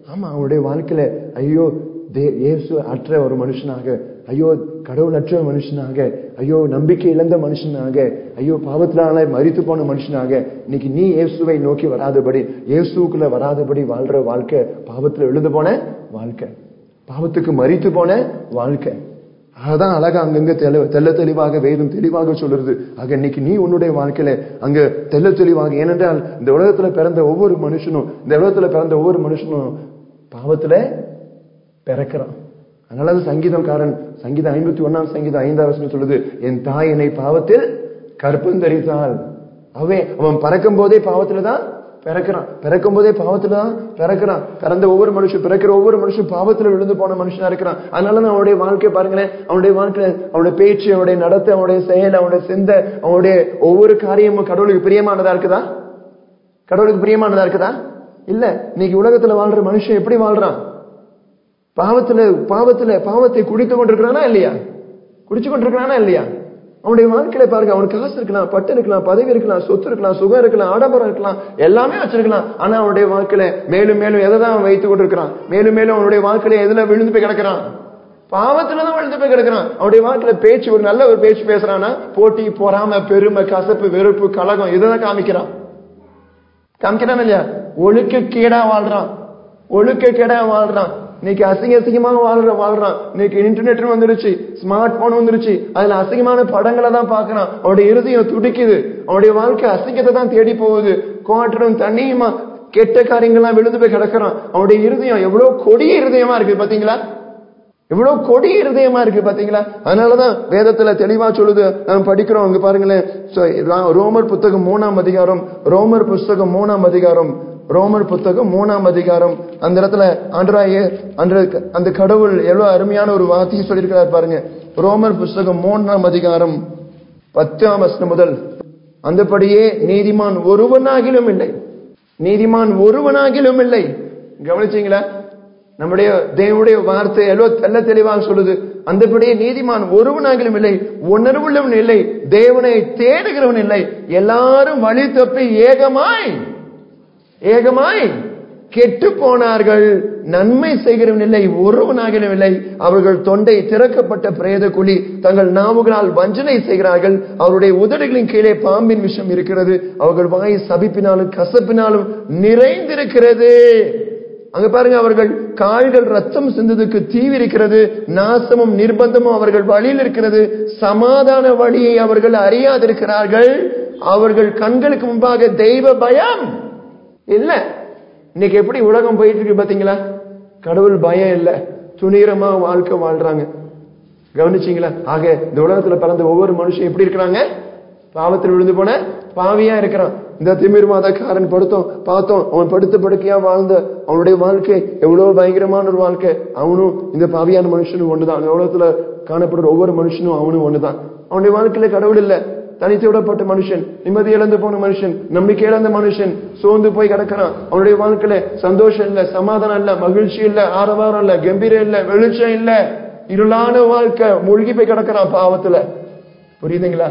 ஆமா, அவனுடைய வாழ்க்கையில ஐயோ இயேசு அற்ற ஒரு மனுஷனாக, ஐயோ கடவுள் அற்ற மனுஷனாக, ஐயோ நம்பிக்கை இழந்த மனுஷனாக, ஐயோ பாவத்தினால மரித்து போன மனுஷனாக, இன்னைக்கு நீ இயேசுவை நோக்கி வராதபடி, இயேசுக்குள்ள வராதபடி வாழ்ற வாழ்க்கை பாவத்துல விழுந்து போன வாழ்க்கை, பாவத்துக்கு மரித்து போன வாழ்க்கை. அதான் அழகா அங்கங்க தெல தெல்ல தெளிவாக வேதம் தெளிவாக சொல்றது. ஆக இன்னைக்கு நீ உன்னுடைய வாழ்க்கையில அங்க தெல்ல தெளிவாக, ஏனென்றால் இந்த உலகத்துல பிறந்த ஒவ்வொரு மனுஷனும் இந்த உலகத்துல பிறந்த ஒவ்வொரு மனுஷனும் பாவத்துல பிறக்கிறான். அதனால சங்கீதம்காரன் சங்கீதம் ஐம்பத்தி ஒன்னாம் சங்கீதம் ஐந்தாவது வசனம் சொல்லுது, என் தாய் என்னை பாவத்தில் கற்பந்தரித்தாள். அவன் அவன் பறக்கும் போதே பாவத்துலதான் பிறக்கிறான், பிறக்கும் போதே பாவத்துலதான் பிறக்கிறான். பிறந்த ஒவ்வொரு மனுஷன் பிறக்கிற ஒவ்வொரு மனுஷன் பாவத்துல விழுந்து போன மனுஷனா இருக்கிறான். அதனாலதான் அவனுடைய வாழ்க்கை பாருங்களேன், அவனுடைய வாழ்க்கையில அவனுடைய பேச்சு, அவனுடைய நடத்தை, அவனுடைய செயல், அவனுடைய சிந்தை, அவனுடைய ஒவ்வொரு காரியமும் கடவுளுக்கு பிரியமானதா இருக்குதா? கடவுளுக்கு பிரியமானதா இருக்குதா? இல்ல. இன்னைக்கு உலகத்துல வாழ்ற மனுஷன் எப்படி வாழ்றான்? பாவத்துல பாவத்துல பாவத்தை குடித்து கொண்டிருக்கிறானா இல்லையா? குடிச்சு கொண்டிருக்கிறானா இல்லையா? அவனுடைய வாழ்க்கையில பாருங்க, அவனுக்கு காசு இருக்கலாம், பட்டு இருக்கலாம், பதவி இருக்கலாம், சொத்து இருக்கலாம், சுகம் இருக்கலாம், ஆடம்பரம் இருக்கலாம், எல்லாமே வச்சிருக்கலாம். ஆனா அவனுடைய வாழ்க்கையில மேலும் மேலும் எதை தான் வைத்துக் கொண்டிருக்கிறான்? மேலும் மேலும் அவனுடைய வாழ்க்கையில எதுல விழுந்து போய் கிடக்கிறான்? பாவத்துலதான் விழுந்து போய் கிடக்கிறான். அவனுடைய வாழ்க்கையில பேச்சு, ஒரு நல்ல ஒரு பேச்சு பேசுறான்னா போட்டி, பொறாமை, பெருமை, கசப்பு, வெறுப்பு, கலகம், இதான் காமிக்கிறான். காமிக்கிறான் இல்லையா? ஒழுக்க கேடா வாழ்றான், ஒழுக்க கேடா வாழ்றான். இன்னைக்கு அசிங்க அசிங்கமாக வாழ்ற வாழ்றான். இன்னைக்கு இன்டர்நெட் வந்துருச்சு, ஸ்மார்ட் போன் வந்துருச்சு, அதுல அசிங்கமான படங்களை தான் பாக்குறான். அவனுடைய இருதயம் துடிக்குது, அவனுடைய வாழ்க்கை அசிங்கத்தை தான் தேடி போகுது. கோட்டரும் தண்ணியுமா கெட்ட காரியங்கள்லாம் விழுந்து போய் கிடக்கிறான். அவனுடைய இருதயம் எவ்வளவு கொடிய இருதயமா இருக்கு பாத்தீங்களா? எவ்வளவு கொடிய இருதயமா இருக்கு பாத்தீங்களா? அதனாலதான் வேதத்துல தெளிவா சொல்லுது, நம்ம படிக்கிறோம். அங்க பாருங்களேன், ரோமர் புத்தகம் மூணாம் அதிகாரம், ரோமர் புஸ்தகம் மூணாம் அதிகாரம், ரோமர் புத்தகம் மூணாம் அதிகாரம். அந்த இடத்துல ஆண்டராயே அந்த கடவுள் எவ்வளவு அருமையான ஒரு வார்த்தையை சொல்லியிருக்கிறார் பாருங்க. ரோமர் புஸ்தகம் மூணாம் அதிகாரம் பத்தாம் வசனம் முதல், அந்தபடியே நீதிமான் ஒருவனாகிலும் இல்லை, நீதிமான் ஒருவனாகிலும் இல்லை. கவனிச்சீங்களா? நம்முடைய தேவனுடைய வார்த்தை எவ்வளவு தெல்ல தெளிவாக சொல்லுது. அந்தபடியே நீதிமான் ஒருவனாகிலும் இல்லை, உணர்வுள்ளவன் இல்லை, தேவனை தேடுகிறவன் இல்லை, எல்லாரும் வழி தப்பி ஏகமாய் ஏகமாய் கெட்டு போனார்கள், நன்மை செய்கிறவன் இல்லை, ஒருவனாகிலும் இல்லை. அவர்கள் தொண்டை திறக்கப்பட்ட பிரேத குழி, தங்கள் நாவுகளால் வஞ்சனை செய்கிறார்கள், அவருடைய உதடுகளின் கீழே பாம்பின் விஷம் இருக்கிறது, அவர்கள் வாய் சபிப்பினாலும் கசப்பினாலும் நிறைந்திருக்கிறது. அங்க பாருங்க, அவர்கள் கால்கள் ரத்தம் சிந்ததுக்கு தீவிரிக்கிறது, நாசமும் நிர்பந்தமும் அவர்கள் வழியில் இருக்கிறது, சமாதான வழியை அவர்கள் அறியாதிருக்கிறார்கள், அவர்கள் கண்களுக்கு முன்பாக தெய்வ பயம் இல்ல. இன்னைக்கு எப்படி உலகம் போயிட்டு இருக்கு பாத்தீங்களா? கடவுள் பயம் இல்ல, துணிகரமா வாழ்க்கை வாழ்றாங்க. கவனிச்சீங்களா? ஆக இந்த உலகத்துல பிறந்த ஒவ்வொரு மனுஷன் எப்படி இருக்கிறாங்க? பாவத்தில் விழுந்து போன பாவியா இருக்கிறான். இந்த திமிர்வாதக்காரன் படுத்தோம் பார்த்தோம், அவன் படுத்த படுக்கையா வாழ்ந்த அவனுடைய வாழ்க்கை எவ்வளவு பயங்கரமான ஒரு வாழ்க்கை. அவனும் இந்த பாவியான மனுஷனும் ஒண்ணுதான். அந்த உலகத்துல காணப்படுற ஒவ்வொரு மனுஷனும் அவனும் ஒண்ணுதான். அவனுடைய வாழ்க்கையில கடவுள் இல்ல, தனித்து விடப்பட்ட மனுஷன், நிம்மதி இழந்து போன மனுஷன், நம்பிக்கை இழந்த மனுஷன், சோர்ந்து போய் கிடக்கிறான். அவனுடைய வாழ்க்கையில சந்தோஷம் இல்ல, சமாதானம் இல்ல, மகிழ்ச்சி இல்ல, ஆரவாரம் இல்ல, கம்பீரம் இல்ல, வெளிச்சம் இல்ல, இருளான வாழ்க்கை, மூழ்கி போய் கிடக்கிறான் பாவத்துல. புரியுதுங்களா?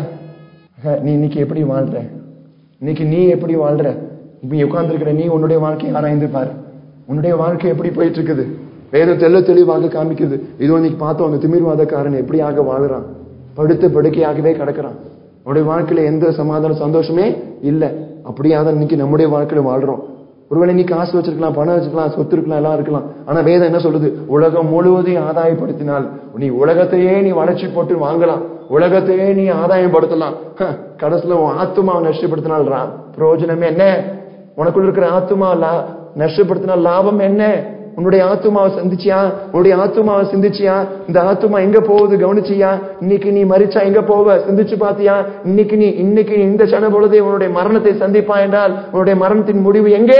நீ இன்னைக்கு எப்படி வாழ்ற? இன்னைக்கு நீ எப்படி வாழ்ற? இப்ப உட்கார்ந்து இருக்கிற நீ உன்னுடைய வாழ்க்கையை ஆராய்ந்து பாரு. உன்னுடைய வாழ்க்கை எப்படி போயிட்டு இருக்குது? வேதம் தெல்ல தெளிவாக காமிக்குது. இதோ இன்னைக்கு பார்த்தோம், அந்த திமிர்வாதக்காரன் எப்படியாக வாழுறான், படுத்த படுக்கையாகவே கிடக்கிறான். அவனுடைய வாழ்க்கையில எந்த சமாதான சந்தோஷமே இல்ல. அப்படியாதான் இன்னைக்கு நம்முடைய வாழ்க்கையில வாழ்றோம். ஒருவேளை நீ காசு வச்சிருக்கலாம், பணம் வச்சிருக்கலாம், சொத்து இருக்கலாம், எல்லாம் இருக்கலாம். ஆனா வேதம் என்ன சொல்லுது? உலகம் முழுவதையும் ஆதாயப்படுத்தினால் நீ உலகத்தையே நீ வளர்ச்சி போட்டு வாங்கலாம், உலகத்தையே நீ ஆதாயப்படுத்தலாம், கடைசியில உன் ஆத்துமாவை நஷ்டப்படுத்தினால் பிரயோஜனம் என்ன? உனக்குள்ள இருக்கிற ஆத்துமா நஷ்டப்படுத்தினால் லாபம் என்ன? உன்னுடைய ஆத்துமாவை சந்திச்சியா? உன்னுடைய ஆத்துமாவை சிந்திச்சியா? இந்த ஆத்துமா எங்க போகுது கவனிச்சியா? இன்னைக்கு நீ மரிச்சா எங்க போவ சிந்திச்சு பாத்தியா? இன்னைக்கு நீ இன்னைக்கு இந்த சன பொழுதே உன்னுடைய மரணத்தை சந்திப்பா என்றால் உன்னுடைய மரணத்தின் முடிவு எங்கே?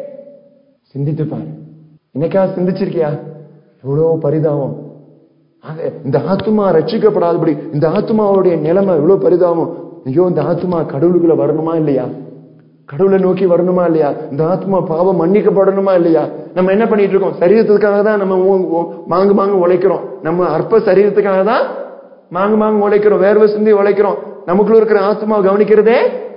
சிந்தித்து பாரு. இன்னைக்கா சிந்திச்சிருக்கியா? எவ்வளவு பரிதாபம். இந்த ஆத்துமா ரட்சிக்கப்படாதபடி இந்த ஆத்துமாவுடைய நிலைமை எவ்வளவு பரிதாபம். ஐயோ, இந்த ஆத்துமா கடவுளுக்குள்ள வரணுமா இல்லையா? கடவுளை நோக்கி வரணுமா இல்லையா? இந்த ஆத்மா பாவம் மன்னிக்கப்படணுமா இல்லையா? நம்ம என்ன பண்ணிட்டு இருக்கோம்? சரீரத்துக்காக தான் நம்ம மாங்கு மாங்கு உழைக்கிறோம். நம்ம அற்ப சரீரத்துக்காக தான் மாங்கு மாங்கு உழைக்கிறோம், வேர்வை சிந்தி உழைக்கிறோம். நமக்குள்ள இருக்கிற ஆத்மா கவனிக்கிறதே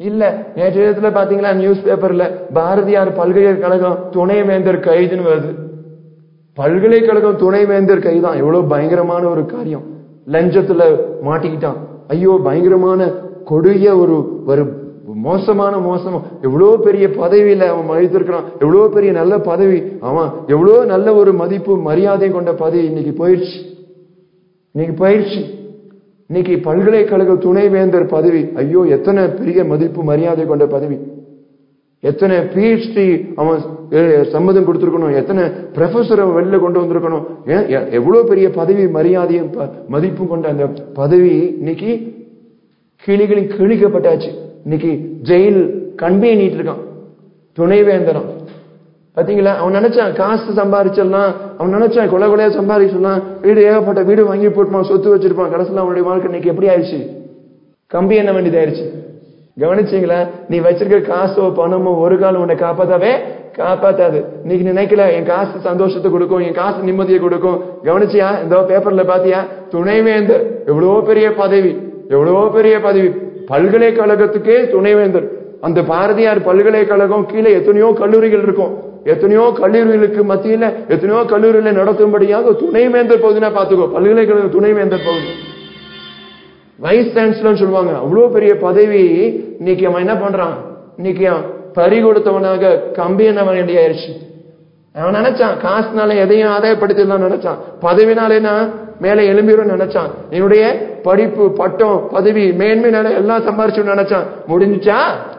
இல்ல. நேற்று தினத்துல பாத்தீங்களா நியூஸ் பேப்பர்ல பாரதியார் பல்கலைக்கழகம் துணைவேந்தர் கைதுன்னு வருது. பல்கலைக்கழகம் துணைவேந்தர் கைதான். எவ்வளவு பயங்கரமான ஒரு காரியம். லஞ்சத்துல மாட்டிக்கிட்டான். ஐயோ, பயங்கரமான கொடிய ஒரு ஒரு மோசமான மோசம். எவ்வளவு பெரிய பதவியில அவன் மதித்திருக்கிறான். எவ்வளவு பெரிய நல்ல பதவி. அவன் எவ்வளவு நல்ல ஒரு மதிப்பு மரியாதை கொண்ட பதவி இன்னைக்கு போயிடுச்சு. இன்னைக்கு போயிடுச்சு. இன்னைக்கு பல்கலைக்கழக துணைவேந்தர் பதவி. ஐயோ, எத்தனை பெரிய மதிப்பு மரியாதை கொண்ட பதவி. எத்தனை பிஹெச்டி அவன் சம்மதம் கொடுத்திருக்கணும். எத்தனை ப்ரொஃபஸரை வெளில கொண்டு வந்திருக்கணும். எவ்வளவு பெரிய பதவி மரியாதையும் மதிப்பும் கொண்ட அந்த பதவி இன்னைக்கு கிளிகளின் கிழிக்கப்பட்டாச்சு. இன்னைக்கு ஜெயில் கண்பியை நீட்டு இருக்கான் துணைவேந்தரம். பாத்தீங்களா? அவன் நினைச்சான் காசு சம்பாதிச்சிடலாம். அவன் நினைச்சான் கொலை கொலையா சம்பாதிச்சிடலாம். வீடு ஏகப்பட்ட வீடு வாங்கி போட்டுப்பான், சொத்து வச்சிருப்பான். கடைசியில் அவனுடைய வாழ்க்கை இன்னைக்கு எப்படி ஆயிடுச்சு? கம்பி என்ன வேண்டியதாயிருச்சு. கவனிச்சீங்களா? நீ வச்சிருக்க காசோ பணமோ ஒரு காலம் உன்னை காப்பாத்தாவே காப்பாத்தாது. இன்னைக்கு நினைக்கல என் காசு சந்தோஷத்தை கொடுக்கும், என் காசு நிம்மதியை கொடுக்கும். கவனிச்சியா? இந்த பேப்பர்ல பாத்தியா? துணைவேந்தர் எவ்வளவோ பெரிய பதவி, எவ்வளவோ பெரிய பதவி. பல்கலைக்கழகத்துக்கே துணைவேந்தர். அந்த பாரதியார் பல்கலைக்கழகம் கீழே எத்தனையோ கல்லூரிகள் இருக்கும். எத்தனையோ கல்லூரிகளுக்கு மத்தியில எத்தனையோ கல்லூரிகளை நடத்தும்படியாக துணைவேந்தர் பகுதினா பாத்துக்கோ. பல்கலைக்கழக துணைவேந்தர் பகுதி, வைஸ் சான்சலர் சொல்லுவாங்க. அவ்வளவு பெரிய பதவி இன்னைக்கு அவன் என்ன பண்றான்? இன்னைக்கு பறி கொடுத்தவனாக கம்பி என்ன வேண்டியாயிருச்சு. அவன் நினைச்சான் காசுனால எதையும் ஆதாயப்படுத்திடலாம் நினைச்சான். பதவினாலேனா மேல எழும்பிடும் நினைச்சான். என்னுடைய படிப்பு பட்டம் பதவி மேன்மைனால எல்லாம் சம்பாரிச்சு நினைச்சான். முடிஞ்சுச்சா?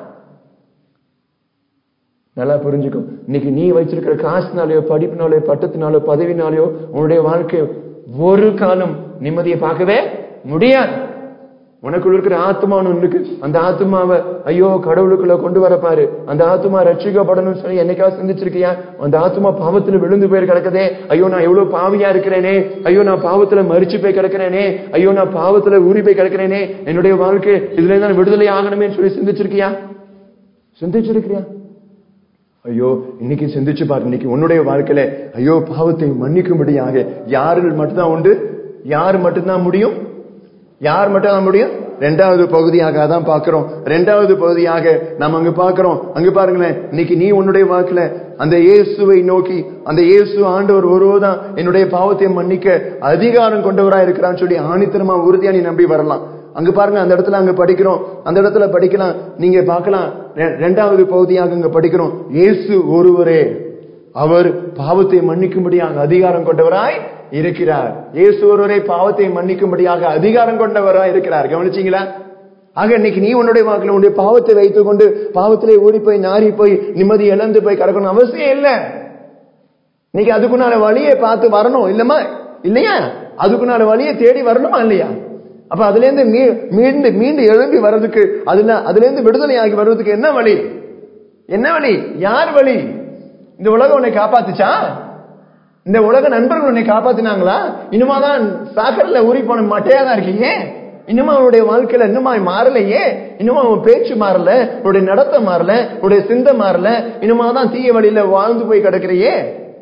நல்லா புரிஞ்சுக்கும். இன்னைக்கு நீ வச்சிருக்கிற காசுனாலயோ படிப்புனாலயோ பட்டத்தினாலோ பதவினாலயோ உன்னுடைய வாழ்க்கை ஒரு காலம் நிம்மதியை பார்க்கவே முடியாது. உனக்குள்ள இருக்கிற ஆத்மான்னு இருக்கு. அந்த ஆத்மாவை ஐயோ கடவுளுக்குள்ள கொண்டு வரப்பாரு. அந்த ஆத்மா ரட்சிக்கப்படணும்னு சொல்லி என்னைக்காவது சிந்திச்சிருக்கியா? அந்த ஆத்மா பாவத்துல விழுந்து போய் கிடக்குதே. ஐயோ நான் எவ்வளவு பாவியா இருக்கிறேனே. ஐயோ நான் பாவத்துல மறிச்சு போய் கிடக்கிறேனே. ஐயோ நான் பாவத்துல ஊறி போய் கிடக்கிறேனே. என்னுடைய வாழ்க்கை இதுல இருந்து விடுதலை ஆகணுமே சொல்லி சிந்திச்சிருக்கியா? சிந்திச்சிருக்கியா? ஐயோ இன்னைக்கு சிந்திச்சு பாரு. இன்னைக்கு உன்னுடைய வாழ்க்கையில ஐயோ பாவத்தை மன்னிக்கும்படியாக யாரு மட்டும்தான் உண்டு? யார் மட்டும்தான் முடியும்? யார் மட்டும் தான் முடியும்? இரண்டாவது பகுதியாக அதான் பாக்குறோம். இரண்டாவது பகுதியாக நாம் அங்க பாக்குறோம். அங்க பாருங்களேன், இன்னைக்கு நீ உன்னுடைய வாழ்க்கையில அந்த இயேசுவை நோக்கி, அந்த இயேசு ஆண்டவர் ஒருவர்தான் என்னுடைய பாவத்தை மன்னிக்க அதிகாரம் கொண்டவராய் இருக்கிறான்னு சொல்லி ஆணித்தரமா உறுதியா நீ நம்பி வரலாம். அங்க பாருங்க, அந்த இடத்துல அங்க படிக்கிறோம். அந்த இடத்துல படிக்கலாம், நீங்க பார்க்கலாம். இரண்டாவது பகுதியாக அங்க படிக்கிறோம், இயேசு ஒருவரே அவர் பாவத்தை மன்னிக்கும்படியாக அதிகாரம் கொண்டவராய் இருக்கிறார். இயேசு ஒருவரை பாவத்தை மன்னிக்கும்படியாக அதிகாரம் கொண்டவராய் இருக்கிறார். கவனிச்சீங்களா? ஆக இன்னைக்கு நீ உன்னுடைய வாழ்க்கையில உன்னுடைய பாவத்தை வைத்துக் கொண்டு பாவத்திலே ஊறி போய் நாரி போய் நிம்மதி இழந்து போய் கிடக்கணும் அவசியம் இல்லை. இன்னைக்கு அதுக்குனால வழியை பார்த்து வரணும் இல்லமா? இல்லையா? அதுக்குனால வழியை தேடி வரணுமா இல்லையா? அப்ப அதுல இருந்து மீண்டு மீண்டு எழும்பி வர்றதுக்கு, அதுல அதுல இருந்து விடுதலை ஆகி வர்றதுக்கு என்ன வழி? என்ன வழி? யார் வழி? இந்த உலகம் உன்னை காப்பாத்துச்சா? இந்த உலக நண்பர்கள் உன்னை காப்பாத்தினாங்களா? இன்னுமாதான் சாக்கடையில ஊறி போன மட்டையாதான் இருக்கீங்க. இன்னுமா அவனுடைய வாழ்க்கையில இன்னுமா மாறலையே. இன்னுமா அவன் பேச்சு மாறல, உன்னுடைய நடத்த மாறல, உன்னுடைய சிந்தை மாறல. இன்னுமாதான் தீய வழியில வாழ்ந்து போய் கிடக்கிறையே.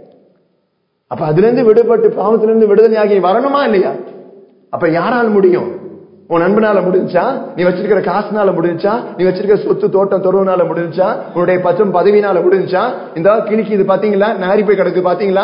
அப்ப அதுல இருந்து விடுபட்டு பாவத்திலிருந்து விடுதலை ஆகி வரணுமா இல்லையா? அப்ப யாரால் முடியும்? உன் நண்பனால முடிஞ்சா? நீ வச்சிருக்கிற காசுனால முடிஞ்சா? நீ வச்சிருக்கிற சொத்து தோட்டம் தொழுவனால முடிஞ்சா? உன்னுடைய பச்சம் பதவினால முடிஞ்சா? இந்த கிணிக்கு இது பாத்தீங்களா, நாரி போய் கிடக்கு பாத்தீங்களா?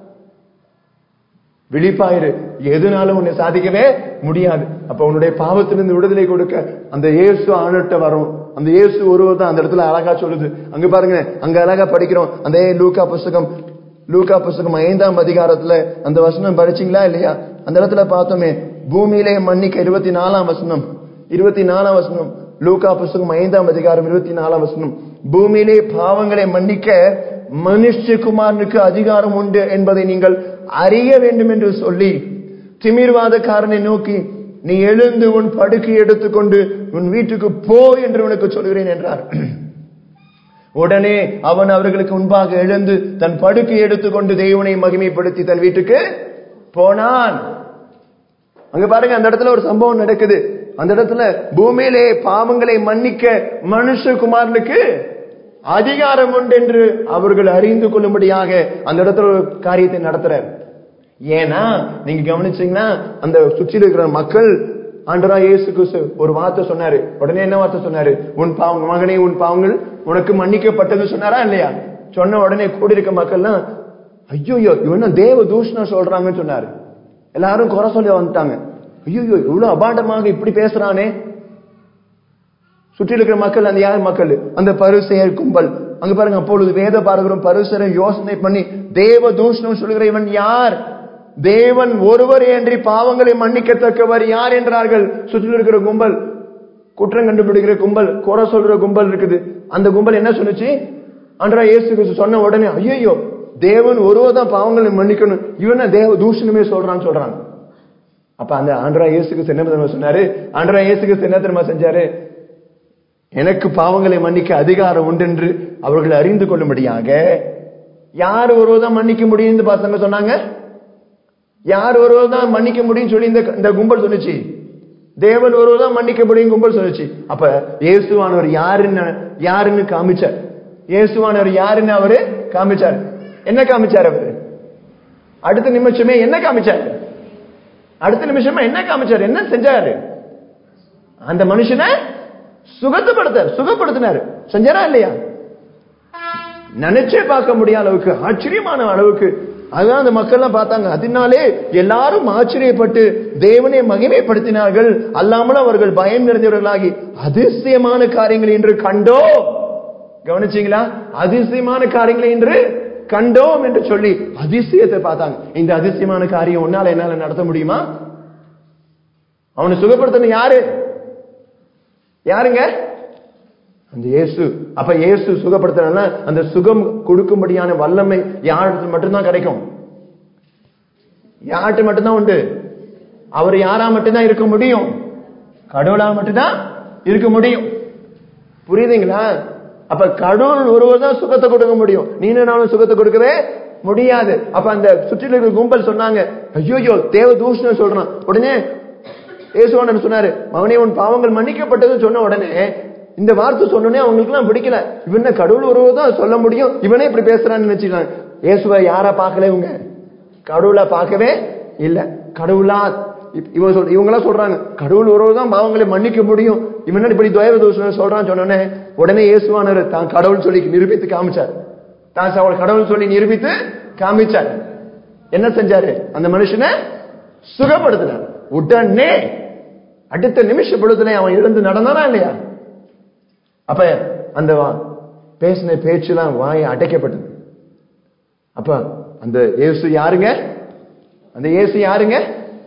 விழிப்பாயிரு, எதுனால உன்னை சாதிக்கவே முடியாது. அப்ப உன்னுடைய பாவத்திலிருந்து விடுதலை கொடுக்க அந்த இயேசு ஆண்டவர்ட்ட வரும். அந்த இயேசு ஒருவர் தான் அந்த இடத்துல அழகா சொல்லுது. அங்க பாருங்க, அங்க அழகா படிக்கிறோம். அந்த லூக்கா புஸ்தகம் லூக்கா புஸ்தகம் ஐந்தாம் அதிகாரத்துல அந்த வசனம் படிச்சீங்களா இல்லையா? அந்த இடத்துல பார்த்தோமே, பூமியிலே மன்னிக்க இருபத்தி நாலாம் வசனம் இருபத்தி நாலாம் வசனம் லூக்கா புஸ்தகம் ஐந்தாம் அதிகாரம் இருபத்தி நாலாம் வசனம், பூமியிலே பாவங்களை மன்னிக்க மனுஷகுமாரனுக்கு அதிகாரம் உண்டு என்பதை நீங்கள் அறிய வேண்டும் என்று சொல்லி திமிர்வாதக்காரனை நோக்கி, நீ எழுந்து உன் படுக்கை எடுத்துக்கொண்டு உன் வீட்டுக்கு போ என்று உனக்கு சொல்கிறேன் என்றார். உடனே அவன் அவர்களுக்கு முன்பாக எழுந்து தன் படுக்கை எடுத்துக்கொண்டு தேவனை மகிமைப்படுத்தி தன் வீட்டுக்கு போனான். அங்க பாருங்க, அந்த இடத்துல ஒரு சம்பவம் நடக்குது. அந்த இடத்துல பூமியிலே பாவங்களை மன்னிக்க மனுஷகுமாரனுக்கு அதிகாரம் உண்டு என்று அவர்கள் அறிந்து கொள்ளும்படியாக அந்த இடத்துல ஒரு காரியத்தை நடத்துறார். ஏன்னா நீங்க கவனிச்சீங்கன்னா அந்த சுற்றில இருக்கிற மக்கள் ஆண்டவராகிய இயேசு கிறிஸ்து ஒரு வார்த்தை சொன்னாரு. உடனே என்ன வார்த்தை சொன்னாரு? உன் பாவங்கள் மகனே உன் பாவங்கள் உனக்கு மன்னிக்கப்பட்டது சொன்னாரா இல்லையா? சொன்ன உடனே கூடியிருக்க மக்கள்லாம் ஐயோ இவன தேவ தூஷணம் சொல்றாங்கன்னு சொன்னாரு. எல்லாரும் குறை சொல்லி வந்துட்டாங்க. ஐயோ இவ்வளவு அபாண்டமாக இப்படி பேசுறானே. சுற்றி இருக்கிற மக்கள், அந்த யார் மக்கள்? அந்த பரிசேயர் கும்பல். அங்க பாருங்க, அப்பொழுது வேத பாரகரும் பரிசேயரும் யோசனை பண்ணி தேவ தூஷணம் சொல்கிற இவன் யார்? தேவன் ஒருவரே அன்றி பாவங்களை மன்னிக்கத்தக்கவர் யார் என்றார்கள். சுற்றி இருக்கிற கும்பல், குற்றம் கண்டுபிடிக்கிற கும்பல், குறை சொல்ற கும்பல் இருக்குது. அந்த கும்பல் என்ன சொன்னுச்சு? ஆண்டவராகிய இயேசு கிறிஸ்து சொன்ன உடனே ஐயோ தேவன் ஒருவர் தான் பாவங்களை மன்னிக்கணும், இவன தேவ தூஷணமே சொல்றான்னு சொல்றாங்க. அப்ப அந்த ஆண்டவராகிய இயேசு கிறிஸ்து என்ன தெரியுமா சொன்னாரு? ஆண்டவராகிய இயேசு கிறிஸ்து என்ன தெரியுமா செஞ்சாரு? எனக்கு பாவங்களை மன்னிக்க அதிகாரம் உண்டு என்று அவர்கள் அறிந்து கொள்ளும்படியாக யார் ஒருவர் தான் மன்னிக்க முடியும் பசங்க சொன்னாங்க. யார் ஒருவர் தான் மன்னிக்க முடியும் சொல்லி இந்த கும்பல் சொன்னுச்சு. தேவன் ஒருவர் தான் மன்னிக்க முடியும் கும்பல் சொன்னுச்சு. அப்ப இயேசுவானவர் யாருன்னு யாருன்னு காமிச்சார். இயேசுவானவர் யாருன்னு அவரு காமிச்சார். என்ன காமிச்சார் அவரு? அடுத்த நிமிஷமே என்ன காமிச்சார்? அடுத்த நிமிஷமா என்ன காமிச்சார்? என்ன செஞ்சாரு? அந்த மனுஷனை சுகப்படுத்தார், சுகப்படுத்தினாரு. செஞ்சாரா இல்லையா? நினைச்சே பார்க்க முடியாத அளவுக்கு, ஆச்சரியமான அளவுக்கு. அதுதான் அந்த மக்கள் எல்லாம் பார்த்தாங்க. அதனாலே எல்லாரும் ஆச்சரியப்பட்டு தேவனை மகிமைப்படுத்தினார்கள். அல்லாமல் அவர்கள் பயம் நிறைந்தவர்களாகி அதிசயமான காரியங்கள் என்று கண்டோம். கவனிச்சீங்களா? அதிசயமான காரியங்களை என்று கண்டோம் என்று சொல்லி அதிசயத்தை பார்த்தாங்க. இந்த அதிசயமான காரியம் உன்னால என்னால நடத்த முடியுமா? அவனை சுகப்படுத்தின யாரு? யாருங்க? அந்த இயேசு. அப்ப இயேசு சுகப்படுத்தினா அந்த சுகம் கொடுக்கும்படியான வல்லமை யாருக்கு மட்டும்தான் கிடைக்கும்? யார்கிட்ட மட்டும்தான் உண்டு? அவர் யாரா மட்டும்தான் இருக்க முடியும்? கடவுளா மட்டும்தான் இருக்க முடியும். புரியுதுங்களா? அப்ப கடவுள் ஒருவர் தான் சுகத்தை கொடுக்க முடியும். நீ நானும் சுகத்தை கொடுக்கவே முடியாது. அப்ப அந்த சுற்றில இருக்கிற கும்பல் சொன்னாங்க, ஐயோ தேவ தூஷணம் சொல்றான். உடனே இயேசுவானவர் சொன்னாரு, மகனே உன் பாவங்கள் மன்னிக்கப்பட்டதுன்னு சொன்ன உடனே இந்த வார்த்தை சொன்னோடனே அவங்களுக்கு எல்லாம் பிடிக்கல. இவன கடவுள் ஒருவர் தான் சொல்ல முடியும், இவனே இப்படி பேசுறான்னு நினைச்சுக்கலாம். இயேசுவை யாரா பார்க்கல, இவங்க கடவுளா பார்க்கவே இல்ல. கடவுளா இவங்க சொல் இவங்க எல்லாம் சொல்றாங்க கடவுள் ஒருவர் தான் பாவங்களை மன்னிக்க முடியும், இவன் இப்படி தேவ தூஷணம் சொல்றான்னு சொன்னோடனே உடனே இயேசுவானவர் தான் கடவுள் சொல்லி நிரூபித்து காமிச்சார். தான் அவள் கடவுள் சொல்லி நிரூபித்து காமிச்சார். என்ன செஞ்சாரு? அந்த மனுஷனை சுகப்படுத்தினார். உடனே அடுத்த நிமிஷ பொழுதுல அவன் எழுந்து நடந்தானா இல்லையா? அப்ப அந்த பேசின பேச்சுலாம் வாயை அடைக்கப்பட்டது. அப்ப அந்த இயேசு யாருங்க? அந்த இயேசு யாருங்க?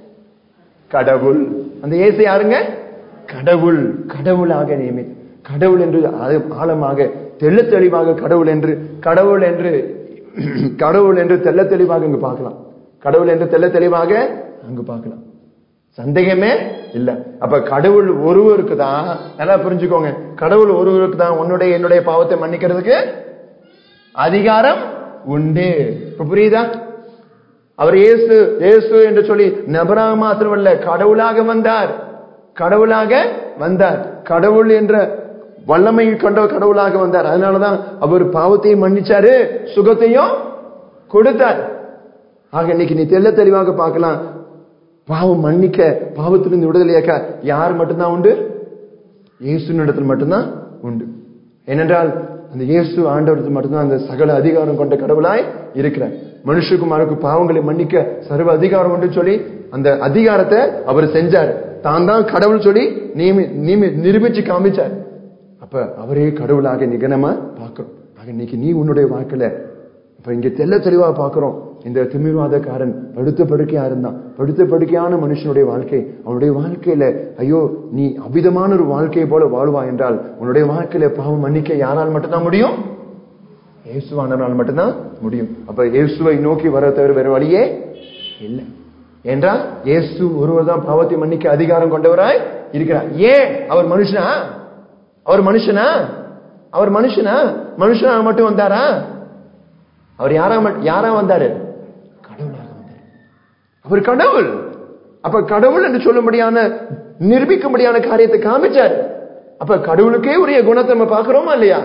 கடவுள். அந்த இயேசு யாருங்க? கடவுள். கடவுளாக நியமி கடவுள் என்று ஆழமாக தெள்ள தெளிவாக கடவுள் என்று கடவுள் என்று கடவுள் என்று தெள்ள தெளிவாக இங்கு பார்க்கலாம். கடவுள் என்று தெள்ள தெளிவாக அங்கு பார்க்கலாம். சந்தேகமே இல்ல. அப்ப கடவுள் ஒருவருக்கு தான், நல்லா புரிஞ்சுக்கோங்க, கடவுள் ஒருவருக்கு தான் உன்னுடைய என்னுடைய பாவத்தை மன்னிக்கிறதுக்கு அதிகாரம் உண்டு. இப்ப புரியுதா? அவர் இயேசு இயேசு என்று சொல்லி நபராக மாத்திரமல்ல, கடவுளாக வந்தார். கடவுளாக வந்தார். கடவுள் என்ற வல்லமை கொண்ட கடவுளாக வந்தார். அதனாலதான் அவர் பாவத்தையும் மன்னிச்சாரு, சுகத்தையும் கொடுத்தார். ஆக இன்னைக்கு நீ தெள்ள தெளிவாக பார்க்கலாம், பாவம் மன்னிக்க, பாவத்திலிருந்து விடுதலையாக்க யார் மட்டும்தான் உண்டு? இயேசு இடத்தில் மட்டும்தான் உண்டு. ஏனென்றால் அந்த இயேசு ஆண்டவருக்கு மட்டும்தான் அந்த சகல அதிகாரம் கொண்ட கடவுளாய் இருக்கிறார். மனுஷகுமாருக்கு பாவங்களை மன்னிக்க சர்வ அதிகாரம் உண்டு சொல்லி அந்த அதிகாரத்தை அவர் செஞ்சார். தான் தான் கடவுள் சொல்லி நியமி நியமி நிரூபிச்சு காமிச்சார். அப்ப அவரே கடவுளாக நிகனமா பார்க்கிறோம். ஆக இன்னைக்கு நீ உன்னுடைய வாழ்க்கையில இப்ப இங்க தெள்ள தெளிவா பார்க்கிறோம். இந்த திமிர்வாதக்காரன் படுத்த படுக்கையா இருந்தான். படுத்த படுக்கையான மனுஷனுடைய வாழ்க்கை, அவனுடைய வாழ்க்கையில ஐயோ நீ அவ்விதமான ஒரு வாழ்க்கையை போல வாழ்வா என்றால் உன்னுடைய வாழ்க்கையில பாவம் மன்னிக்க யாரால் மட்டும்தான் முடியும்? இயேசுவானால் மட்டும்தான் முடியும். அப்ப இயேசுவை நோக்கி வர தவிர வேற வழியே இல்லை. என்றால் இயேசு ஒருவர் தான் பாவத்தை மன்னிக்க அதிகாரம் கொண்டவராய் இருக்கிறார். ஏன்? அவர் மனுஷனா? அவர் மனுஷனா? அவர் மனுஷனா? மனுஷனா மட்டும் வந்தாரா? அவர் யாரா யாரா வந்தாரு? கடவுளாக வந்தார். அவர் கடவுள். அப்ப கடவுள் என்று சொல்லும்படியான நிரூபிக்கும்படியான காரியத்தை காமிச்சார். அப்ப கடவுளுக்கே உரிய குணத்தை நம்ம பார்க்கிறோமா இல்லையா?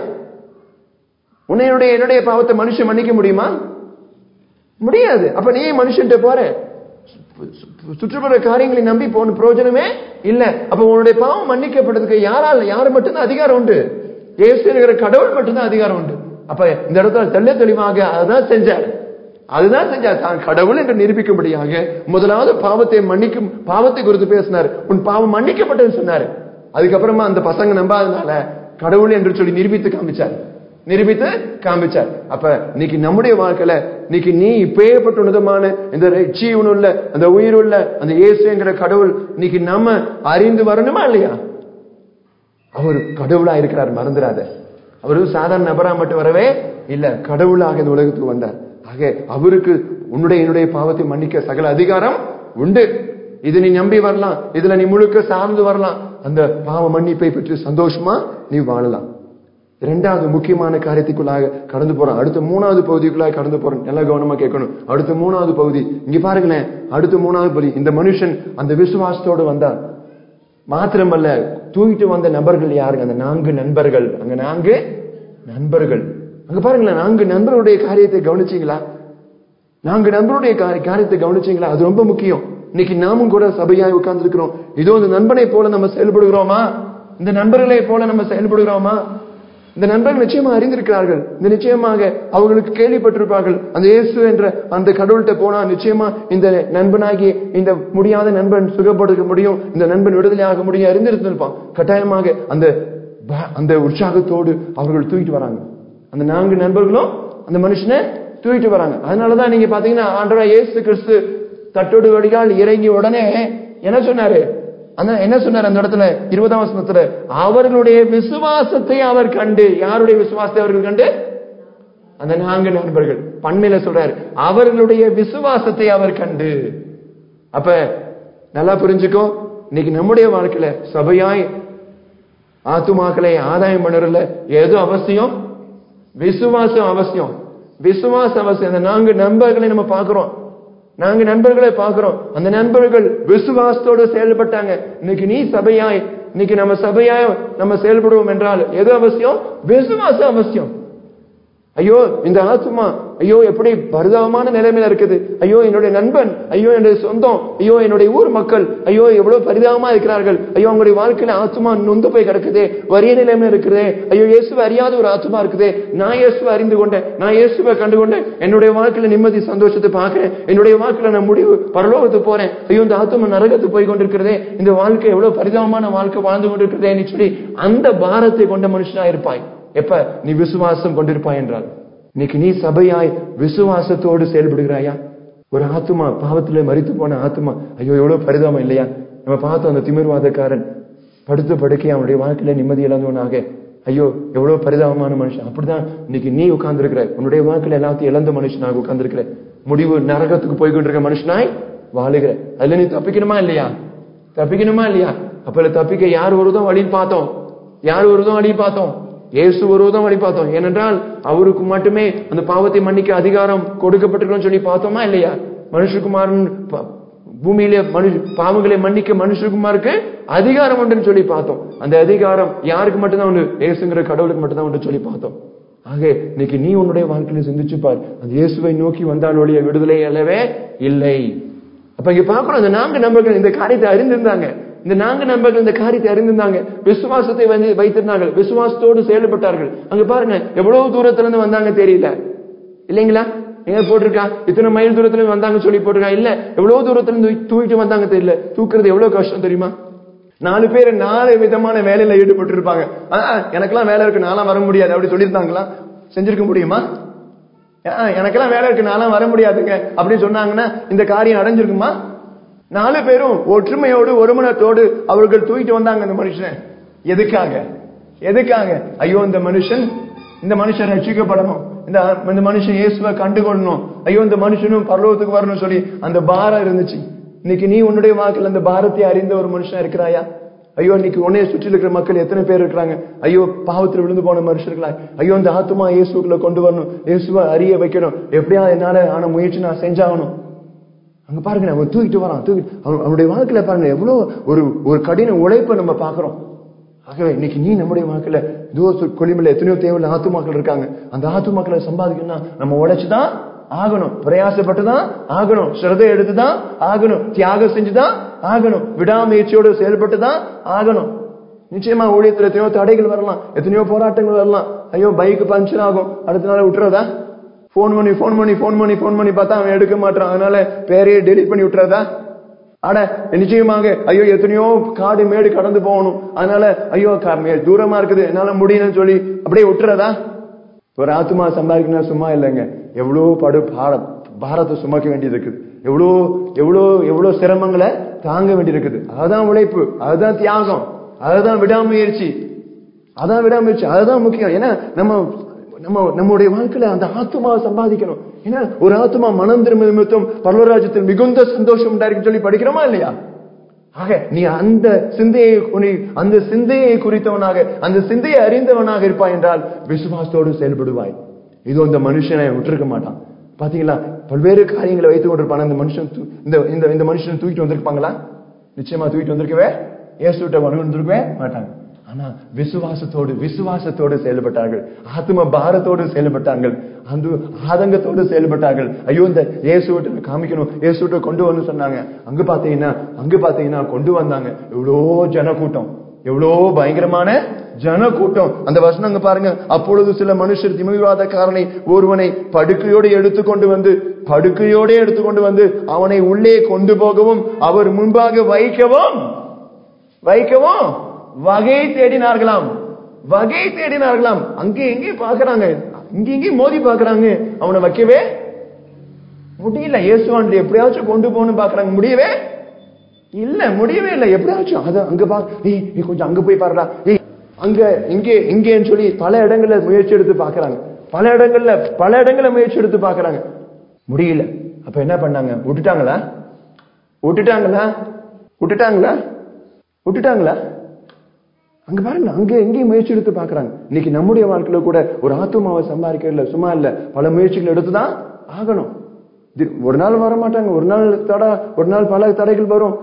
உன்னுடைய என்னுடைய பாவத்தை மனுஷன் மன்னிக்க முடியுமா? முடியாது. அப்ப நீ மனுஷன்ட்ட போற, சுற்றுப்புற காரியங்களை நம்பி போன பிரயோஜனமே இல்ல. அப்ப உன்னுடைய பாவம் மன்னிக்கப்பட்டதுக்கு யாரால யாரு மட்டும்தான் அதிகாரம் உண்டு? இயேசு என்கிற கடவுள் மட்டும்தான் அதிகாரம் உண்டு. அப்ப இந்த இடத்துல தெள்ள தெளிவாக அதுதான் செஞ்சார். அதுதான் செஞ்சார். தான் கடவுள் என்று நிரூபிக்கும்படியாக முதலாவது பாவத்தை மன்னிக்கும் பாவத்தை குறித்து பேசினார். உன் பாவம் மன்னிக்கப்பட்டதுன்னு சொன்னாரு. அதுக்கப்புறமா அந்த பசங்க நம்பாதனால கடவுள் என்று சொல்லி நிரூபித்து காமிச்சார் நிரூபித்து காமிச்சார். அப்ப இன்னைக்கு நம்முடைய வாழ்க்கையில இன்னைக்கு நீ இப்பேற்பட்ட உன்னதமான இந்த ஜீவனுள்ள அந்த உயிருள்ள அந்த இயேசு என்கிற கடவுள் இன்னைக்கு நம்ம அறிந்து வரணுமா இல்லையா? அவர் கடவுளா இருக்கிறார், மறந்துடாத. அவரு சாதாரண நபரா மட்டும் வரவே இல்ல, கடவுளாக இந்த உலகத்துக்கு வந்தார். ஆக அவருக்கு உன்னுடைய என்னுடைய பாவத்தை மன்னிக்க சகல அதிகாரம் உண்டு. இது நீ நம்பி வரலாம், இதுல நீ முழுக்க சார்ந்து வரலாம். அந்த பாவ மன்னிப்பை பற்றி சந்தோஷமா நீ வாழலாம். இரண்டாவது முக்கியமான காரியத்துக்குள்ளாக கடந்து போறோம். அடுத்த மூணாவது பகுதிக்குள்ளாக கடந்து போறோம். நல்லா கவனமா கேட்கணும். அடுத்த மூணாவது பகுதி இங்க பாருங்களேன். அடுத்த மூணாவது பகுதி, இந்த மனுஷன் அந்த விசுவாசத்தோடு வந்தார். மாத்திரமல்ல, தூக்கிட்டு வந்த நபர்கள் யாருங்க? அந்த நான்கு நண்பர்கள். அங்க நான்கு நண்பர்கள் அங்க பாருங்களேன். நான்கு நண்பர்களுடைய காரியத்தை கவனிச்சீங்களா? நான்கு நண்பருடைய காரியத்தை கவனிச்சீங்களா? அது ரொம்ப முக்கியம். இன்னைக்கு நாமும் கூட சபையாய் உட்கார்ந்து இருக்கிறோம். இதோ இந்த நண்பனை போல நம்ம செயல்படுகிறோமா? இந்த நண்பர்களை போல நம்ம செயல்படுகிறோமா? இந்த நண்பர்கள் நிச்சயமா அறிந்திருக்கிறார்கள். இந்த நிச்சயமாக அவர்களுக்கு கேள்விப்பட்டிருப்பார்கள். அந்த இயேசு என்ற அந்த கடவுள்கிட்ட போனா நிச்சயமா இந்த நண்பனாகி இந்த முடியாத நண்பன் சுகப்படுத்த முடியும், இந்த நண்பன் விடுதலை ஆக முடியும் அறிந்திருந்திருப்பான். கட்டாயமாக அந்த அந்த உற்சாகத்தோடு அவர்கள் தூக்கிட்டு வராங்க. அந்த நான்கு நண்பர்களும் அந்த மனுஷனை தூக்கிட்டு வராங்க. அதனாலதான் நீங்க பாத்தீங்கன்னா ஆண்டவராகிய இயேசு கிறிஸ்து தட்டோடு வடிகால் இறங்கி உடனே என்ன சொன்னாரு? என்ன சொன்னார் அந்த இடத்துல? இருபதாம் வசனத்துல, அவர்களுடைய விசுவாசத்தை அவர் கண்டு. யாருடைய விசுவாசத்தை அவர்கள் கண்டு? அந்த நான்கு நண்பர்கள். பன்மையில சொல்றாரு, அவர்களுடைய விசுவாசத்தை அவர் கண்டு. அப்ப நல்லா புரிஞ்சுக்கோ, இன்னைக்கு நம்முடைய வாழ்க்கையில சபையாய் ஆத்துமாக்களை ஆதாயம் பண்ணுறதுல ஏதோ அவசியம், விசுவாசம் அவசியம். விசுவாசம் அவசியம். அந்த நான்கு நண்பர்களை நம்ம பார்க்கிறோம். நாங்க நண்பர்களை பார்க்கிறோம். அந்த நண்பர்கள் விசுவாசத்தோடு செயல்பட்டாங்க. இன்னைக்கு நீ சபையாய் இன்னைக்கு நம்ம சபையாய் நம்ம செயல்படுவோம் என்றால் எது அவசியம்? விசுவாசம் அவசியம். ஐயோ இந்த ஆத்மா ஐயோ எப்படி பரிதாபமான நிலைமையில இருக்குது. ஐயோ என்னுடைய நண்பன், ஐயோ என்னுடைய சொந்தம், ஐயோ என்னுடைய ஊர் மக்கள், ஐயோ எவ்வளவு பரிதாபமா இருக்கிறார்கள். ஐயோ அவங்களுடைய வாழ்க்கையில ஆத்மா நொந்து போய் கிடக்குதே, வறிய நிலைமையில இருக்குதே. ஐயோ இயேசுவை அறியாத ஒரு ஆத்மா இருக்குதே. நான் இயேசுவை அறிந்து கொண்டேன், நான் இயேசுவை கண்டுகொண்டேன், என்னுடைய வாழ்க்கையில நிம்மதி சந்தோஷத்தை பார்க்கிறேன், என்னுடைய வாழ்க்கையில நான் முடிவு பரலோகத்துக்கு போறேன். ஐயோ இந்த ஆத்மா நரகத்துக்கு போய் கொண்டிருக்கிறதே, இந்த வாழ்க்கை எவ்வளவு பரிதாபமான வாழ்க்கை வாழ்ந்து கொண்டிருக்கிறதே சொல்லி அந்த பாரத்தை கொண்ட மனுஷனா இருப்பாய் எப்ப நீ விசுவாசம் கொண்டிருப்பாய் என்றால். இன்னைக்கு நீ சபையாய் விசுவாசத்தோடு செயல்படுகிறாயா? ஒரு ஆத்துமா பாவத்திலே மரித்து போன ஆத்துமா, ஐயோ எவ்வளவு பரிதாபம் இல்லையா? நம்ம பார்த்தோம் அந்த திமிர்வாதக்காரன் படுத்து படுக்கை அவனுடைய வாழ்க்கையில நிம்மதி இழந்தவனாக. ஐயோ எவ்வளவு பரிதாபமான மனுஷன். அப்படிதான் இன்னைக்கு நீ உட்கார்ந்து இருக்கிற, உன்னுடைய வாழ்க்கையில எல்லாத்தையும் இழந்த மனுஷனாக உட்கார்ந்து இருக்கிற, முடிவு நரகத்துக்கு போய்கொண்டிருக்க மனுஷனாய் வாழுகிற. அதுல நீ தப்பிக்கணுமா இல்லையா? தப்பிக்கணுமா இல்லையா? அப்ப தப்பிக்க யார் ஒருதான் வழின்னு பார்த்தோம், யார் ஒருதான் வழி பார்த்தோம், இயேசு ஒருவதான் வழி பார்த்தோம். ஏனென்றால் அவருக்கு மட்டுமே அந்த பாவத்தை மன்னிக்க அதிகாரம் கொடுக்கப்பட்டிருக்கோம் சொல்லி பார்த்தோமா இல்லையா? மனுஷகுமாரன் பூமியிலே மனுஷ பாவங்களை மன்னிக்க மனுஷகுமாருக்கு அதிகாரம் உண்டுன்னு சொல்லி பார்த்தோம். அந்த அதிகாரம் யாருக்கு மட்டும்தான் உண்டு? இயேசுங்கிற கடவுளுக்கு மட்டும்தான் உண்டு சொல்லி பார்த்தோம். ஆக இன்னைக்கு நீ உன்னுடைய வாழ்க்கையில சிந்திச்சு பார். அந்த இயேசுவை நோக்கி வந்தால் ஒழிய விடுதலை அல்லவே இல்லை. அப்ப இங்க பாக்குறோம், அந்த நான்கு நபர்கள் இந்த காரியத்தை அறிந்திருந்தாங்க. இந்த நான்கு நண்பர்கள் இந்த காரியத்தை அறிந்திருந்தாங்க, விசுவாசத்தை வந்து வைத்திருந்தார்கள், விசுவாசத்தோடு செயல்பட்டார்கள். அங்க பாருங்க எவ்வளவு தூரத்துல இருந்து வந்தாங்க தெரியல இல்லைங்களா? எங்க போட்டிருக்கா இத்தனை மைல் தூரத்துல இருந்து வந்தாங்க சொல்லி போட்டிருக்கா? இல்ல, எவ்வளவு தூரத்துல இருந்து தூக்கிட்டு வந்தாங்க தெரியல. தூக்குறது எவ்வளவு கஷ்டம் தெரியுமா? நாலு பேர் நாலு விதமான வேலையில ஈடுபட்டு இருப்பாங்க. எனக்கெல்லாம் வேலை இருக்கு, நான்லாம் வர முடியாது அப்படி சொல்லியிருந்தாங்களா? செஞ்சிருக்க முடியுமா? எனக்கெல்லாம் வேலை இருக்கு, நான்லாம் வர முடியாதுங்க அப்படின்னு சொன்னாங்கன்னா இந்த காரியம் அடைஞ்சிருக்குமா? நாலு பேரும் ஒற்றுமையோடு ஒருமனத்தோடு அவர்கள் தூக்கிட்டு வந்தாங்க அந்த மனுஷனை. எதுக்காக? எதுக்காக? ஐயோ இந்த மனுஷன் இந்த மனுஷன் ரட்சிக்கப்படணும், இந்த மனுஷன் இயேசுவை கண்டுகொள்ளணும், ஐயோ இந்த மனுஷனும் பரலோகத்துக்கு வரணும் சொல்லி அந்த பாரம் இருந்துச்சு. இன்னைக்கு நீ உன்னுடைய வாழ்க்கையில் அந்த பாரத்தை அறிந்த ஒரு மனுஷனா இருக்கிறாயா? ஐயோ இன்னைக்கு உன்னைய சுற்றி இருக்கிற மக்கள் எத்தனை பேர் இருக்கிறாங்க, ஐயோ பாவத்தில் விழுந்து போன மனுஷர்களா, ஐயோ இந்த ஆத்துமா இயேசுக்குள்ள கொண்டு வரணும், இயேசுவை அறிய வைக்கணும், எப்படியா என்னால ஆன முயற்சி நான் செஞ்சாகணும். அங்க பாருங்க அவன் தூக்கிட்டு வரான், தூக்கி அவனுடைய வாழ்க்கையில பாருங்க எவ்வளவு ஒரு ஒரு கடின உழைப்பை நம்ம பாக்குறோம். ஆகவே இன்னைக்கு நீ நம்முடைய வாழ்க்கையில இதோ கொலிமில்ல எத்தனையோ தேவையில்ல ஆத்துமாக்கள் இருக்காங்க. அந்த ஆத்துமாக்களை சம்பாதிக்கணும்னா நம்ம உழைச்சுதான் ஆகணும். பிரயாசப்பட்டுதான் ஆகணும். சிரதை எடுத்துதான் ஆகணும். தியாகம் செஞ்சுதான் ஆகணும். விடாமுயற்சியோடு செயல்பட்டுதான் ஆகணும். நிச்சயமா ஊழியத்தில் எத்தனையோ தடைகள் வரலாம், எத்தனையோ போராட்டங்கள் வரலாம். ஐயோ பைக் பஞ்சர் ஆகும், அடுத்த நாள் விட்டுறதா? போன் பண்ணி போன் பண்ணி போன் பண்ணி போன் பண்ணி பார்த்தா அவன் எடுக்க மாட்டான், அதனால பேரையே டெலிட் பண்ணி விட்டுறதா? ஆனா நிச்சயமாக ஐயோ எத்தனையோ காடு மேடு கடந்து போகணும், அதனால ஐயோ தூரமா இருக்குது என்னால முடியலன்னு சொல்லி அப்படியே விட்டுறதா? ஒரு ஆத்மா சம்பாதிக்கணும் சும்மா இல்லைங்க. எவ்வளவு படு பாரத்தை சுமக்க வேண்டியது இருக்குது, எவ்வளோ எவ்வளோ எவ்வளவு சிரமங்களை தாங்க வேண்டியிருக்குது. அதுதான் உழைப்பு, அதுதான் தியாகம், அதுதான் விடாமுயற்சி, அதான் விடாமுயற்சி, அதுதான் முக்கியம். ஏன்னா நம்ம நம்ம நம்முடைய வாழ்க்கையில அந்த ஆத்மாவை சம்பாதிக்கணும். ஏன்னா ஒரு ஆத்மா மனம் திரும்ப நிமித்தம் பரலோகராஜ்யத்தில் மிகுந்த சந்தோஷம் உண்டாயிருக்கும் சொல்லி படிக்கிறோமா இல்லையா? ஆக நீ அந்த சிந்தையை அந்த சிந்தையை குறித்தவனாக, அந்த சிந்தையை அறிந்தவனாக இருப்பாய் என்றால் விசுவாசத்தோடு செயல்படுவாய். இது அந்த மனுஷனை விட்டுருக்க மாட்டான். பாத்தீங்களா, பல்வேறு காரியங்களை வைத்துக் கொண்டிருப்பான இந்த மனுஷன் இந்த இந்த மனுஷன் தூக்கிட்டு வந்திருப்பாங்களா? நிச்சயமா தூக்கிட்டு வந்திருக்கவே இயேசுட்ட வந்திருக்கவே மாட்டாங்க. ஆனா விசுவாசத்தோடு விசுவாசத்தோடு செயல்பட்டார்கள், ஆத்ம பாரத்தோடு செயல்பட்டார்கள், அந்த ஆதங்கத்தோடு செயல்பட்டார்கள். ஐயோ இந்த இயேசுவிட்ட காமிக்கணும், இயேசுவிட்ட கொண்டு வந்து சொன்னாங்க. அங்க பாத்தீங்கன்னா அங்க பாத்தீங்கன்னா கொண்டு வந்தாங்க. எவ்வளோ ஜன கூட்டம், எவ்வளோ பயங்கரமான ஜன கூட்டம். அந்த வசனங்க பாருங்க. அப்பொழுது சில மனுஷர் திமிர்வாதக்காரனை ஒருவனை படுக்கையோடு எடுத்துக்கொண்டு வந்து படுக்கையோட எடுத்துக்கொண்டு வந்து அவனை உள்ளே கொண்டு போகவும் அவர் முன்பாக வைக்கவும் வைக்கவும் வகை தேடினார்களாம். வகை தேடினார்களாம். அங்கே எங்கே பாக்குறாங்க, இங்க இங்கே மோதி பாக்குறாங்க, அவனை வைக்கவே முடியல. இயேசுவான் எப்படியாச்சும் கொண்டு போகணும் பாக்குறாங்க, முடியவே இல்ல, முடியவே இல்லை. எப்படியாச்சும் அது அங்க பா, நீ கொஞ்சம் அங்க போய் பாருடா, அங்க இங்கே இங்கேன்னு சொல்லி பல இடங்கள்ல முயற்சி எடுத்து பாக்குறாங்க, பல இடங்கள்ல பல இடங்கள்ல முயற்சி எடுத்து பாக்குறாங்க, முடியல. அப்ப என்ன பண்ணாங்க? விட்டுட்டாங்களா? விட்டுட்டாங்களா? விட்டுட்டாங்களா? விட்டுட்டாங்களா? அங்க பாருங்க, அங்க எங்கேயும் முயற்சி எடுத்து பாக்குறாங்க. இன்னைக்கு நம்முடைய வாழ்க்கையில கூட ஒரு ஆத்துமாவை சம்பாதிக்கிறதுல சும்மா இல்ல, பல முயற்சிகள் எடுத்துதான் ஆகணும். ஒரு நாள் வர மாட்டாங்க, ஒரு நாள் தடை, ஒரு நாள் பல தடைகள் வரும்,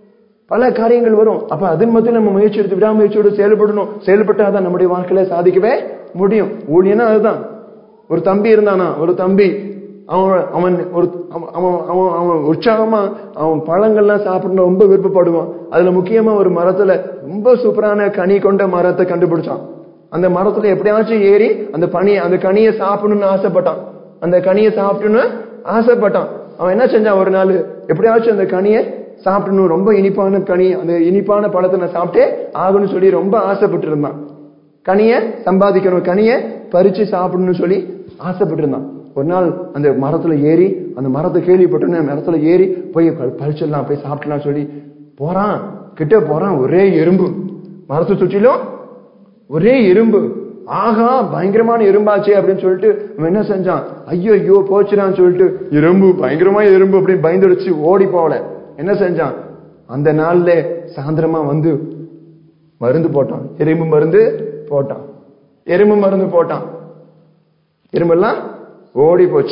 பல காரியங்கள் வரும். அப்ப அதன் மத்தியில் நம்ம முயற்சி எடுத்து விடாமுயற்சியோடு செயல்படணும். செயல்பட்டாதான் நம்முடைய வாழ்க்கையில சாதிக்கவே முடியும். ஊழியனா அதுதான். ஒரு தம்பி இருந்தானா, ஒரு தம்பி அவன் அவன் ஒரு அவன் அவன் அவன் உற்சாகமா அவன் பழங்கள்லாம் சாப்பிடணும் ரொம்ப விருப்பப்படுவான். அதுல முக்கியமா ஒரு மரத்துல ரொம்ப சூப்பரான கனி கொண்ட மரத்தை கண்டுபிடிச்சான். அந்த மரத்துல எப்படியாச்சும் ஏறி அந்த பனி அந்த கனியை சாப்பிடணும்னு ஆசைப்பட்டான். அந்த கனியை சாப்பிடணும்னு ஆசைப்பட்டான். அவன் என்ன செஞ்சான்? ஒரு நாள் எப்படியாச்சும் அந்த கனியை சாப்பிடணும், ரொம்ப இனிப்பான கனி, அந்த இனிப்பான பழத்தை நான் சாப்பிட்டே ஆகணும்னு சொல்லி ரொம்ப ஆசைப்பட்டு இருந்தான். கனியை சம்பாதிக்கணும், கனியை பறிச்சு சாப்பிடணும்னு சொல்லி ஆசைப்பட்டு இருந்தான். ஒரு நாள் அந்த மரத்துல ஏறி, அந்த மரத்தை கேள்விப்பட்டோன்னு மரத்துல ஏறி போய் பறிச்சிடலாம், போய் சாப்பிடலாம் சொல்லி போறான். கிட்ட போறான், ஒரே எறும்பு, மரத்தை சுற்றிலும் ஒரே எறும்பு. ஆகா பயங்கரமான எறும்பாச்சே அப்படின்னு சொல்லிட்டு அவன் என்ன செஞ்சான்? ஐயோ ஐயோ போச்சுடான்னு சொல்லிட்டு எறும்பு பயங்கரமா எறும்பு அப்படின்னு பயந்துடுச்சு, ஓடி போகல. என்ன செஞ்சான்? அந்த நாள்ல சாயந்தரமா வந்து மருந்து போட்டான், எறும்பு மருந்து போட்டான், எறும்பு மருந்து போட்டான். எறும்பெல்லாம் ஓடி போச்சு.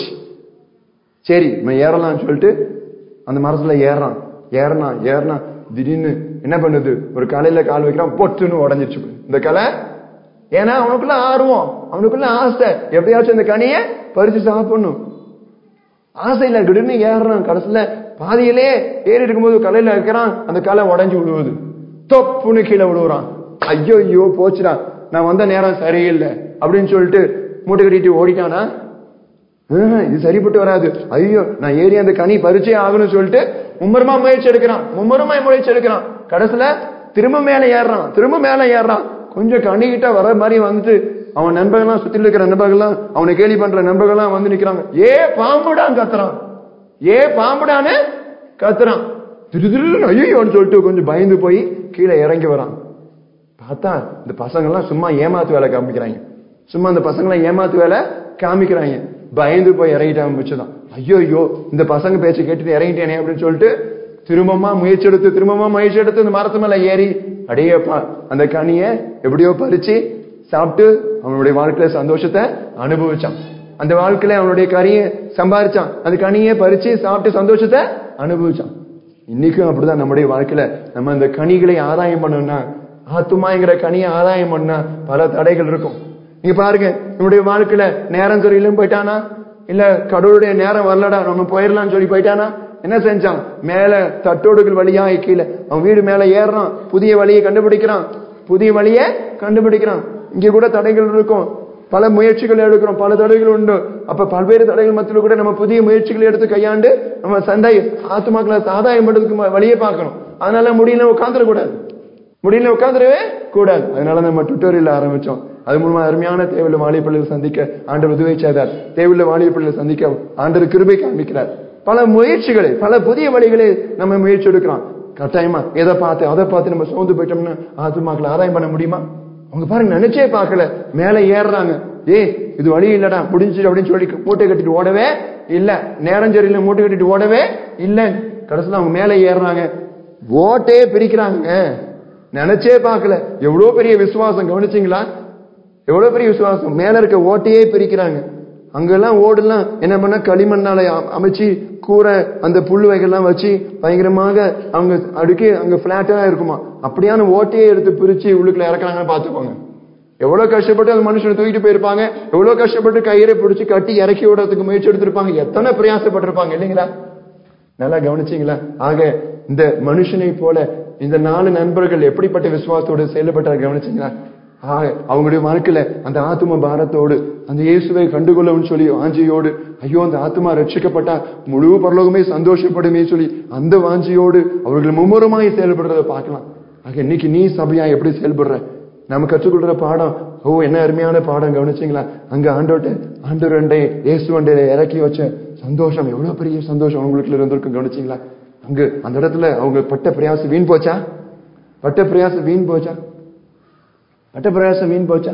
சரி இவன் ஏறலாம்னு சொல்லிட்டு அந்த மரத்துல ஏறான். ஏறனா ஏறனா திடீர்னு என்ன பண்ணுது? ஒரு கலையில கால் வைக்கிறான், பொட்டுன்னு உடஞ்சிருச்சு இந்த கலை. ஏன்னா அவனுக்குள்ள ஆர்வம், அவனுக்குள்ள ஆசை, எப்படியாச்சும் இந்த கனியை பறிச்சு சாப்பிடணும் ஆசை இல்ல. திடீர்னு ஏறான், கடைசியில பாதியிலே ஏறி இருக்கும்போது கலையில வைக்கிறான், அந்த கலை உடஞ்சு விழுவுது, தொப்புன்னு கீழே விழுவுறான். ஐயோ ஐயோ போச்சுடா, நான் வந்த நேரம் சரியில்லை அப்படின்னு சொல்லிட்டு மூட்டை கட்டிட்டு ஓடிட்டானா? இது சரிப்பட்டு வராது. ஐயோ நான் ஏறி அந்த கனி பறிச்சே ஆகணும்னு சொல்லிட்டு மும்மரமா முயற்சி எடுக்கிறான், மும்மரமா முயற்சி எடுக்கிறான். கடைசியில திரும்ப மேல ஏறான், திரும்ப மேல ஏறான். கொஞ்சம் கனிகிட்ட வர மாதிரி வந்துட்டு அவன் நண்பர்கள்லாம், சுத்தில இருக்கிற நண்பர்கள்லாம், அவனை கேலி பண்ற நண்பர்கள்லாம் வந்து நிக்கிறாங்க. ஏ பாம்புடான் கத்துறான், ஏ பாம்புடான்னு கத்துறான். திரு திரு ஐயோன்னு சொல்லிட்டு கொஞ்சம் பயந்து போய் கீழே இறங்கி வரான். பார்த்தா இந்த பசங்க எல்லாம் சும்மா ஏமாத்து வேலை காமிக்கிறாங்க, சும்மா இந்த பசங்க எல்லாம் ஏமாத்து வேலை காமிக்கிறாங்க. பயந்து போய் இறங்கிட்டான் மிச்சதான். ஐயோ ஐயோ இந்த பசங்க பேச்சு கேட்டுட்டு இறங்கிட்டேனே அப்படின்னு சொல்லிட்டு திரும்பமா முயற்சி எடுத்து திரும்பமா முயற்சி எடுத்து இந்த மரத்து மேல ஏறி அடையப்பா அந்த கனிய எப்படியோ பறிச்சு சாப்பிட்டு அவனுடைய வாழ்க்கையில சந்தோஷத்தை அனுபவிச்சான். அந்த வாழ்க்கையில அவனுடைய கனியை சம்பாதிச்சான், அந்த கனியை பறிச்சு சாப்பிட்டு சந்தோஷத்தை அனுபவிச்சான். இன்னைக்கும் அப்படிதான் நம்முடைய வாழ்க்கையில நம்ம அந்த கனிகளை ஆதாயம் பண்ணணும்னா, ஆத்துமாங்கிற கனியை ஆதாயம் பண்ணா பல தடைகள் இருக்கும். நீங்க பாருங்க, நம்முடைய வாழ்க்கையில நேரம் சரியிலும் போயிட்டானா, இல்ல கடவுளுடைய நேரம் வரலடா நம்ம போயிடலாம்னு சொல்லி போயிட்டானா? என்ன செஞ்சான்? மேல தட்டோடுகள் வழியா கீழே அவன் வீடு மேல ஏறான், புதிய வழியை கண்டுபிடிக்கிறான், புதிய வழியை கண்டுபிடிக்கிறான். இங்க கூட தடைகள் இருக்கும், பல முயற்சிகள் எடுக்கிறோம், பல தடைகள் உண்டு. அப்ப பல்வேறு தடைகள் மத்தியில் கூட நம்ம புதிய முயற்சிகள் எடுத்து கையாண்டு நம்ம சண்டை ஆத்துமாக்களை ஆதாயம் பண்றதுக்கு வழியை பார்க்கணும். அதனால முடியல உட்காந்துடக்கூடாது, முடியல உட்காந்துடவே கூடாது. அதனால நம்ம டுட்டோரியல் ஆரம்பிச்சோம். அது மூலமா அருமையான தேவையுள்ள வாலிப பிள்ளைகளை சந்திக்க ஆண்டவர் உதவி செய்தார். தேவையுள்ள வாலிப பிள்ளைகளை சந்திக்க ஆண்டவர் கிருபை காண்பிக்கிறார். பல முயற்சிகளை, பல புதிய வழிகளை நம்ம முயற்சி எடுக்கிறோம். கட்டாயமா எதை பார்த்து அதை பார்த்து நம்ம சோர்ந்து போயிட்டோம்னு ஆத்துமாக்களை ஆதாயம் பண்ண முடியுமா? அவங்க பாருங்க, நினைச்சே பார்க்கல, மேல ஏறுறாங்க. ஏ இது வழி இல்லடா, முடிஞ்சு அப்படின்னு சொல்லி மூட்டை கட்டிட்டு ஓடவே இல்ல, நேரம் சரியில்லை மூட்டை கட்டிட்டு ஓடவே இல்ல. கடைசியில் அவங்க மேல ஏறுறாங்க, ஓட்டே பிரிக்கிறாங்க. நினைச்சே பார்க்கல. எவ்வளவு பெரிய விசுவாசம், கவனிச்சீங்களா? எவ்வளவு பெரிய விசுவாசம். மேல இருக்க ஓட்டையே பிரிக்கிறாங்க. அங்கெல்லாம் ஓடலாம் என்ன பண்ண, களிமண்ணால அமைச்சு கூரை அந்த புல்லு வகைகள்லாம் வச்சு பயங்கரமாக அவங்க அடுக்கி அங்க பிளாட்டா இருக்குமா, அப்படியான ஓட்டையே எடுத்து பிரிச்சு உள்ளுக்குள்ள இறக்குறாங்கன்னு பாத்துக்கோங்க. எவ்வளவு கஷ்டப்பட்டு அந்த மனுஷனை தூக்கிட்டு போயிருப்பாங்க, எவ்வளவு கஷ்டப்பட்டு கயிறை பிடிச்சு கட்டி இறக்கி விடுறதுக்கு முயற்சி எடுத்திருப்பாங்க, எத்தனை பிரயாசப்பட்டிருப்பாங்க இல்லைங்களா? நல்லா கவனிச்சீங்களா? ஆக இந்த மனுஷனை போல இந்த நாலு நண்பர்கள் எப்படிப்பட்ட விசுவாசத்தோடு செயல்பட்டார் கவனிச்சீங்களா? ஆக அவங்களுடைய வாழ்க்கையில அந்த ஆத்தும பாரத்தோடு அந்த இயேசுவை கண்டுகொள்ளவும் சொல்லி வாஞ்சியோடு, ஐயோ அந்த ஆத்துமா ரட்சிக்கப்பட்டா முழு பரலோகமே சந்தோஷப்படுமே சொல்லி அந்த வாஞ்சியோடு அவர்கள் மும்முரமாய் செயல்படுறத பார்க்கலாம். ஆக இன்னைக்கு நீ சபையா எப்படி செயல்படுற? நம்ம கற்றுக்கொள்ற பாடம், ஓ என்ன அருமையான பாடம் கவனிச்சீங்களா? அங்க ஆண்டோட்ட ஆண்டு ரெண்டை இயேசு வண்டையில இறக்கி வச்ச சந்தோஷம், எவ்வளவு பெரிய சந்தோஷம் அவங்களுக்குள்ள இருந்திருக்கும் கவனிச்சீங்களா? அங்கு அந்த இடத்துல அவங்க பட்ட பிரயாசம் வீண் போச்சா? பட்ட பிரயாசம் வீண் போச்சா? பட்ட பிரயாசம் வீண் போச்சா?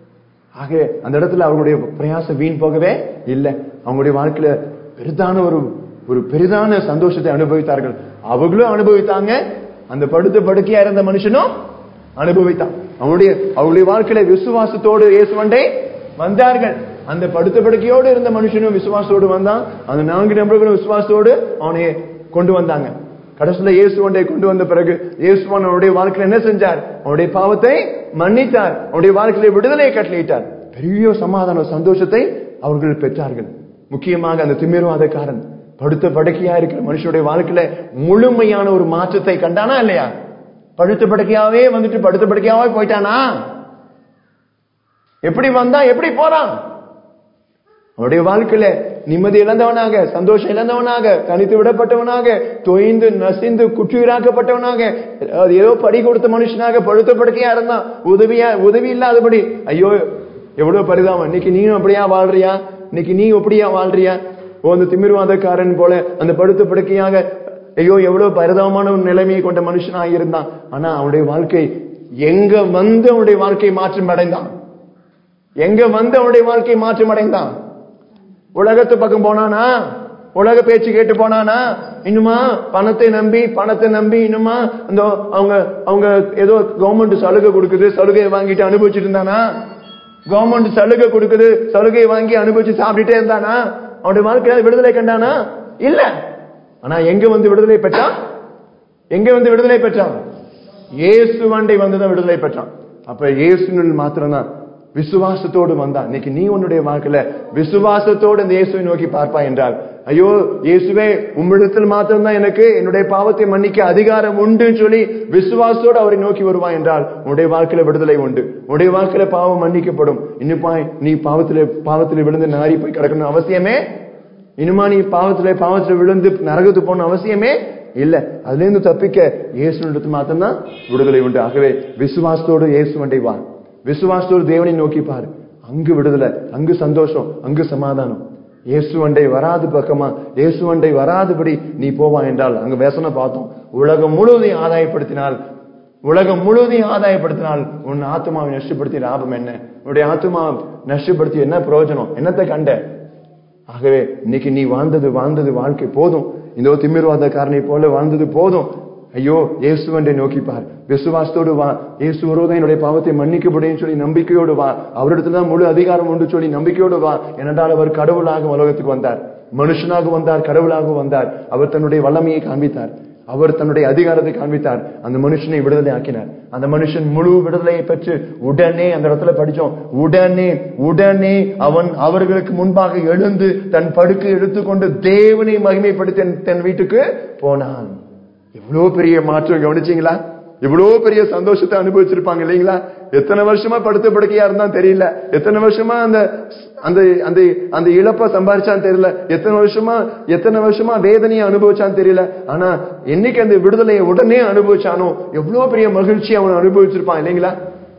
ஆக அந்த இடத்துல அவங்களுடைய பிரயாசம் வீண் போகவே இல்லை. அவங்களுடைய வாழ்க்கையில பெரிதான ஒரு ஒரு பெரிதான சந்தோஷத்தை அனுபவித்தார்கள். அவங்களும் அனுபவித்தாங்க, அந்த படுத்த படுக்கையா இருந்த மனுஷனும் அனுபவித்தான். அவனுடைய அவங்களுடைய வாழ்க்கையில விசுவாசத்தோடு இயேசுவண்டை வந்தார்கள். அந்த படுத்த படுக்கையோடு இருந்த மனுஷனும் விசுவாசத்தோடு வந்தான். அந்த நான்கு நபர்களும் விசுவாசத்தோடு அவனை கொண்டு வந்தாங்க. கடைசியில இயேசுவண்டை கொண்டு வந்த பிறகு இயேசுவான் அவனுடைய வாழ்க்கையில என்ன செஞ்சார்? அவனுடைய பாவத்தை மன்னித்தார், அவனுடைய வாழ்க்கையில விடுதலையை கட்டளையிட்டார். பெரிய சமாதான சந்தோஷத்தை அவர்கள் பெற்றார்கள். முக்கியமாக அந்த திமிர்வாதக்காரன் படுத்த படுக்கையா இருக்கிற மனுஷனுடைய வாழ்க்கையில முழுமையான ஒரு மாற்றத்தை கண்டானா இல்லையா? படுத்த படுக்கையாவே வந்துட்டு படுத்த படுக்கையாவே போயிட்டானா? எப்படி வந்தா எப்படி போறான்? அவனுடைய வாழ்க்கையில நிம்மதி இழந்தவனாக, சந்தோஷம் இழந்தவனாக, தனித்து விடப்பட்டவனாக, தொய்ந்து நசிந்து குற்றுயிராக்கப்பட்டவனாக, ஏதோ படி கொடுத்த மனுஷனாக படுத்த படுக்கையா இருந்தான். உதவியா உதவி இல்லாதபடி. ஐயோ எவ்வளவு பரிதாபம். இன்னைக்கு நீயும் அப்படியா வாழ்றியா? இன்னைக்கு நீ எப்படியா வாழ்றியா? ஓ அந்த திமிர்வாதக்காரன் போல அந்த படுத்த படுக்கையாக, ஐயோ எவ்வளவு பரிதாபமான ஒரு நிலைமையை கொண்ட மனுஷனாக இருந்தான். ஆனா அவனுடைய வாழ்க்கை எங்க வந்து அவனுடைய வாழ்க்கை மாற்றம் அடைந்தான்? எங்க வந்து அவனுடைய வாழ்க்கை மாற்றம் அடைந்தான்? உலகத்து பக்கம் போனானா? உலக பேச்சு கேட்டு போனானா? இன்னுமா பணத்தை நம்பி பணத்தை நம்பி இன்னுமா அந்த அவங்க அவங்க ஏதோ கவர்மெண்ட் சலுகை கொடுக்குது, சலுகையை வாங்கிட்டு அனுபவிச்சுட்டு இருந்தானா? கவர்மெண்ட் சலுகை கொடுக்குது, சலுகையை வாங்கி அனுபவிச்சு சாப்பிட்டுட்டே இருந்தானா? அவனுடைய வாழ்க்கையில விடுதலை கண்டானா? இல்ல. ஆனா எங்க வந்து விடுதலை பெற்றான்? எங்க வந்து விடுதலை பெற்றான்? இயேசுவண்டை வந்துதான் விடுதலை பெற்றான். அப்ப இயேசுவில் மாத்திரம்தான் விசுவாசத்தோடு வந்தான். இன்னைக்கு நீ உன்னுடைய வாழ்க்கையில விசுவாசத்தோடு இந்த இயேசுவை நோக்கி பார்ப்பாய் என்றால், ஐயோ இயேசுவே உம்மிடத்தில் மாத்திரம்தான் எனக்கு என்னுடைய பாவத்தை மன்னிக்க அதிகாரம் உண்டுன்னு சொல்லி விசுவாசத்தோடு அவரை நோக்கி வருவாய் என்றால் உன்னுடைய வாழ்க்கையில விடுதலை உண்டு. உன்னுடைய வாழ்க்கையில பாவம் மன்னிக்கப்படும். இன்னும் நீ பாவத்திலே பாவத்திலே விழுந்து நாரி போய் கிடக்கணும் அவசியமே இனிமா நீ பாவத்திலே பாவத்திலே விழுந்து நரகத்து போன அவசியமே இல்ல. அதுல இருந்து தப்பிக்க இயேசுவிடத்து மாத்திரம்தான் விடுதலை உண்டு. ஆகவே விசுவாசத்தோடு இயேசுவண்டை வா, விசுவாசத்தோடு தேவனை நோக்கி பாரு. அங்கு விடுதலை, அங்கு சந்தோஷம், அங்கு சமாதானம். இயேசுவண்டை வராது பக்கமா இயேசுவண்டை வராதுபடி நீ போவா என்றால் அங்கு வேசனை பார்த்தோம். உலகம் முழுவதையும் ஆதாயப்படுத்தினால் உலகம் முழுவதையும் ஆதாயப்படுத்தினால் உன் ஆத்மாவை நஷ்டப்படுத்திய லாபம் என்ன? உன்னுடைய ஆத்மா நஷ்டப்படுத்தி என்ன பிரயோஜனம்? என்னத்தை கண்ட? ஆகவே இன்னைக்கு நீ வாழ்ந்தது வாழ்ந்தது வாழ்க்கை போதும். இந்த திமிர்வாதக்காரனை போல வாழ்ந்தது போதும். ஐயோ இயேசுவண்டை நோக்கி பார், விசுவாசத்தோடு வா. இயேசு ஒருவன் என்னுடைய பாவத்தை மன்னிக்கப்படும் சொல்லி நம்பிக்கையோடு வா. அவரிடத்துல தான் முழு அதிகாரம் உண்டு சொல்லி நம்பிக்கையோடு வா. ஏனென்றால் அவர் கடவுளாக உலகத்துக்கு வந்தார், மனுஷனாக வந்தார், கடவுளாக வந்தார். அவர் தன்னுடைய வல்லமையை காண்பித்தார். அவர் தன்னுடைய அதிகாரத்தை காண்பித்தார். அந்த மனுஷனை விடுதலை ஆக்கினார். அந்த மனுஷன் முழு விடுதலையை பெற்று உடனே, அந்த இடத்துல படிச்சோம், உடனே உடனே அவன் அவர்களுக்கு முன்பாக எழுந்து தன் படுக்கை எடுத்துக்கொண்டு தேவனை மகிமைப்படுத்தி தன் வீட்டுக்கு போனான். எவ்வளவு பெரிய மாற்றம் கவனிச்சீங்களா? இவ்வளவு பெரிய சந்தோஷத்தை அனுபவிச்சிருப்பாங்க இல்லைங்களா? எத்தனை வருஷமா படுத்த படுக்கையா இருந்தா தெரியல, எத்தனை வருஷமா அந்த அந்த அந்த இழப்ப சம்பாதிச்சான்னு தெரியல, எத்தனை வருஷமா எத்தனை வருஷமா வேதனையை அனுபவிச்சான்னு தெரியல. ஆனா என்னைக்கு அந்த விடுதலையை உடனே அனுபவிச்சானோ எவ்வளவு பெரிய மகிழ்ச்சி அவன் அனுபவிச்சிருப்பான் இல்லைங்களா?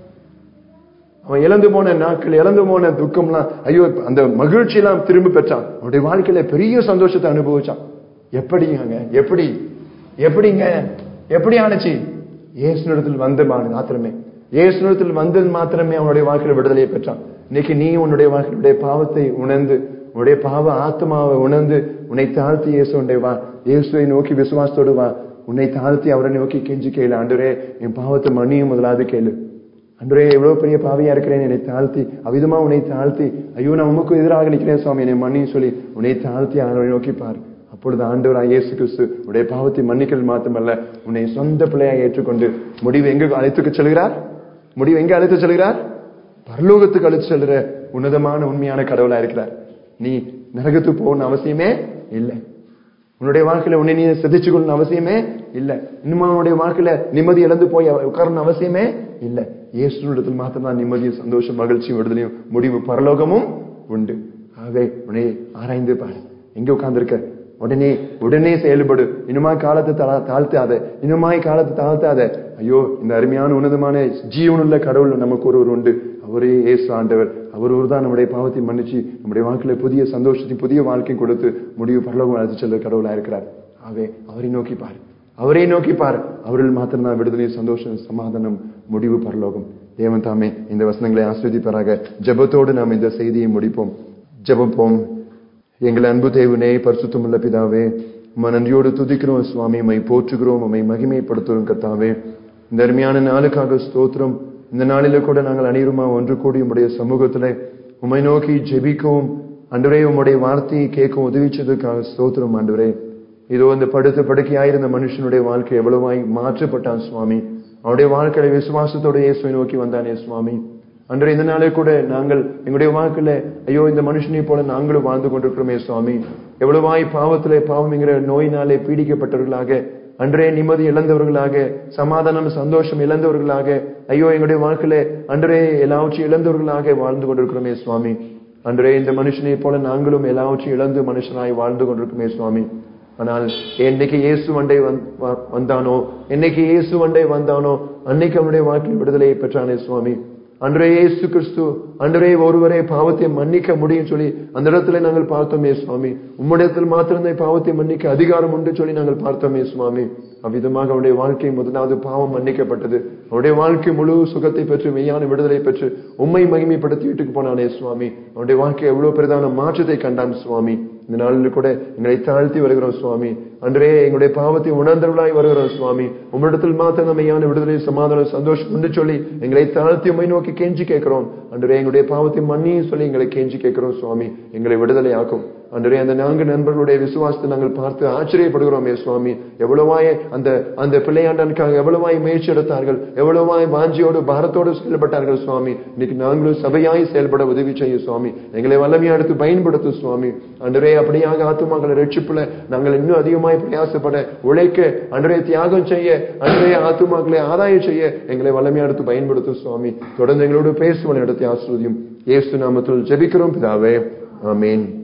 அவன் இழந்து போன நாட்கள், இழந்து போன துக்கம்லாம், ஐயோ அந்த மகிழ்ச்சி எல்லாம் திரும்ப பெற்றான். அவனுடைய வாழ்க்கையில பெரிய சந்தோஷத்தை அனுபவிச்சான். எப்படிங்க எப்படி எப்படிங்க எப்படி ஆனச்சு? இயேசுவிடத்தில் வந்த மாத்திரமே இயேசுவிடத்தில் வந்தது மாத்திரமே அவனுடைய வாழ்க்கையில விடுதலையை பெற்றான். இன்னைக்கு நீ உன்னுடைய வாழ்க்கையுடைய பாவத்தை உணர்ந்து, உன்னுடைய பாவ ஆத்மாவை உணர்ந்து உன்னை தாழ்த்தி இயேசுடைய வா இயேசுவை நோக்கி விசுவாசத்தோடு வா. உன்னை தாழ்த்தி அவரை நோக்கி கெஞ்சி கேளு, ஆண்டவரே என் பாவத்தை மன்னியும் முதலாவது கேளு. ஆண்டவரே எவ்வளவு பெரிய பாவியா இருக்கிறேன், என்னை தாழ்த்தி அவிதமா உன்னை தாழ்த்தி, ஐயோ நான் உமக்கு எதிராக நிற்கிறேன் சுவாமி என்னை மன்னியும் சொல்லி உன்னை தாழ்த்தி அவரை நோக்கி பாரு. அப்பொழுது ஆண்டவராய் இயேசு கிறிஸ்து உடைய பாவத்தை மன்னிக்கிறது மாத்திரமல்ல, உன்னை சொந்த பிள்ளையாக ஏற்றுக்கொண்டு முடிவு எங்க அழைத்துக்கு செல்கிறார்? முடிவு எங்க அழைத்து செல்கிறார்? பரலோகத்துக்கு அழைத்து செல்கிற உன்னதமான உண்மையான கடவுளா இருக்கிறார். நீ நரகத்துக்கு போகணும் அவசியமே இல்லை. உன்னுடைய வாழ்க்கையில உன்னை நீ சிதைச்சு கொள்ளணும் அவசியமே இல்லை. இன்னும் உன்னுடைய வாழ்க்கையில நிம்மதி இழந்து போய் உட்காரணும் அவசியமே இல்லை. இயேசுவிடத்தில் மாத்திரம்தான் நிம்மதியும் சந்தோஷம் மகிழ்ச்சியும் விடுதலையும் முடிவு பரலோகமும் உண்டு. ஆகவே உன்னை ஆராய்ந்து பாரு, எங்க உட்கார்ந்துருக்க? உடனே உடனே செயல்படு. இன்னுமாய் காலத்தை தாழ்த்தாத, இன்னுமாய் காலத்தை தாழ்த்தாத. ஐயோ இந்த அருமையான உன்னதமான ஜீவனுள்ள கடவுள் நமக்கு ஒருவர் உண்டு. அவரே இயேசு ஆண்டவர். அவர் ஒரு தான் நம்முடைய பாவத்தை மன்னிச்சு நம்முடைய வாழ்க்கையில புதிய சந்தோஷத்தையும் புதிய வாழ்க்கையும் கொடுத்து முடிவு பரலோகம் அழைத்து செல்ல கடவுளா இருக்கிறார். ஆகவே அவரை நோக்கி பாரு, அவரை நோக்கி பாரு. அவர்கள் மாத்திரம்தான் விடுதலை, சந்தோஷம், சமாதானம், முடிவு பரலோகம். தேவன் தாமே இந்த வசனங்களை ஆஸ்வதிப்பாராக. ஜெபத்தோடு நாம் இந்த செய்தியை முடிப்போம். ஜெபப்போம். எங்கள் அன்பு தேவனே, பரிசுத்தமுள்ள பிதாவே, உம்மை நன்றியோடு துதிக்கிறோம் சுவாமி, உம்மை போற்றுகிறோம், உம்மை மகிமைப்படுத்துகிறோம் கர்த்தாவே. இந்த அருமையான நாளுக்காக ஸ்தோத்திரம். இந்த நாளில கூட நாங்கள் அனைவருமா ஒன்று கூடி உம்முடைய சமூகத்திலே உம்மை நோக்கி ஜெபிக்கவும் ஆண்டவரே, உம்முடைய வார்த்தையை கேட்கும் உதவிச்சதுக்காக ஸ்தோத்திரம் ஆண்டவரே. இதோ இந்த படுத்த படுக்கையாயிருந்த மனுஷனுடைய வாழ்க்கை எவ்வளவாய் மாற்றப்பட்டான் சுவாமி. அவனுடைய வாழ்க்கையை விசுவாசத்தோட இயேசுவை நோக்கி வந்தானே சுவாமி. அன்றைய இந்த நாளே கூட நாங்கள் எங்களுடைய வாழ்க்கையில ஐயோ இந்த மனுஷனை போல நாங்களும் வாழ்ந்து கொண்டிருக்கிறோமே சுவாமி. எவ்வளவாய் பாவத்திலே, பாவம் என்கிற நோயினாலே பீடிக்கப்பட்டவர்களாக, அன்றே நிம்மதி இழந்தவர்களாக, சமாதானம் சந்தோஷம் இழந்தவர்களாக, ஐயோ எங்களுடைய வாழ்க்கையில அன்றே எல்லாவற்றையும் இழந்தவர்களாக வாழ்ந்து கொண்டிருக்கிறோமே சுவாமி. அன்றே இந்த மனுஷனை போல நாங்களும் எல்லாவற்றையும் இழந்து மனுஷனாய் வாழ்ந்து கொண்டிருக்கிறோமே சுவாமி. ஆனால் என்னைக்கு இயேசு வண்டை வந்தானோ, என்னைக்கு இயேசு வண்டை வந்தானோ அன்னைக்கு அவனுடைய வாழ்க்கையில் விடுதலையை பெற்றானே சுவாமி. அன்றே இயேசு கிறிஸ்து அன்றே ஒருவரே பாவத்தை மன்னிக்க முடியும் சொல்லி அந்த இடத்துல நாங்கள் பார்த்தோமே சுவாமி. உம்முடையத்தில் மாத்திரமே பாவத்தை மன்னிக்க அதிகாரம் உண்டு சொல்லி நாங்கள் பார்த்தோமே சுவாமி. அவ்விதமாக அவருடைய வாழ்க்கை முதலாவது பாவம் மன்னிக்கப்பட்டது. அவருடைய வாழ்க்கை முழு சுகத்தை பெற்று மெய்யான விடுதலை பெற்று உம்மை மகிமைப்படுத்தி வீட்டுக்கு போனானே சுவாமி. அவருடைய வாழ்க்கை எவ்வளவு பெரிதான மாற்றத்தை கண்டான் சுவாமி. இந்த நாளில் கூட எங்களை தாழ்த்தி வருகிறோம் சுவாமி. அன்றே எங்களுடைய பாவத்தை உணர்ந்தவர்களாய் வருகிறோம் சுவாமி. உம்மிடத்தில் மாத்திரம் மெய்யான விடுதலை, சமாதானம், சந்தோஷம் உண்டு சொல்லி எங்களை தாழ்த்தி உம்மை நோக்கி கெஞ்சி கேட்கிறோம். அன்றே எங்களுடைய பாவத்தை மன்னியும் சொல்லி எங்களை கெஞ்சி கேட்கிறோம் சுவாமி. எங்களை விடுதலை ஆக்கும் அன்றே. அந்த நான்கு நண்பர்களுடைய விசுவாசத்தை நாங்கள் பார்த்து ஆச்சரியப்படுகிறோமே சுவாமி. எவ்வளவாய் அந்த அந்த பிள்ளையாண்டனுக்காக எவ்வளவாய் முயற்சி எடுத்தார்கள், எவ்வளவாய் வாஞ்சியோடு பாரத்தோடு செயல்பட்டார்கள் சுவாமி. இன்னைக்கு நாங்களும் சபையாய் செயல்பட உதவி செய்யும் சுவாமி. எங்களை வல்லமையா எடுத்து பயன்படுத்தும் சுவாமி. அன்றே அப்படியாக ஆத்துமாக்களை ரட்சிப்புல நாங்கள் இன்னும் அதிகமாய் பிரயாசப்பட, உழைக்க, அன்றே தியாகம் செய்ய, அன்றே ஆத்துமாக்களை ஆதாயம் செய்ய எங்களை வல்லமையா எடுத்து பயன்படுத்தும் சுவாமி. தொடர்ந்து எங்களோடு பேசுவன இடத்தை ஆசிர்வதியும். இயேசு நாமத்தில் ஜெபிக்கிறோம் பிதாவே, ஆமென்.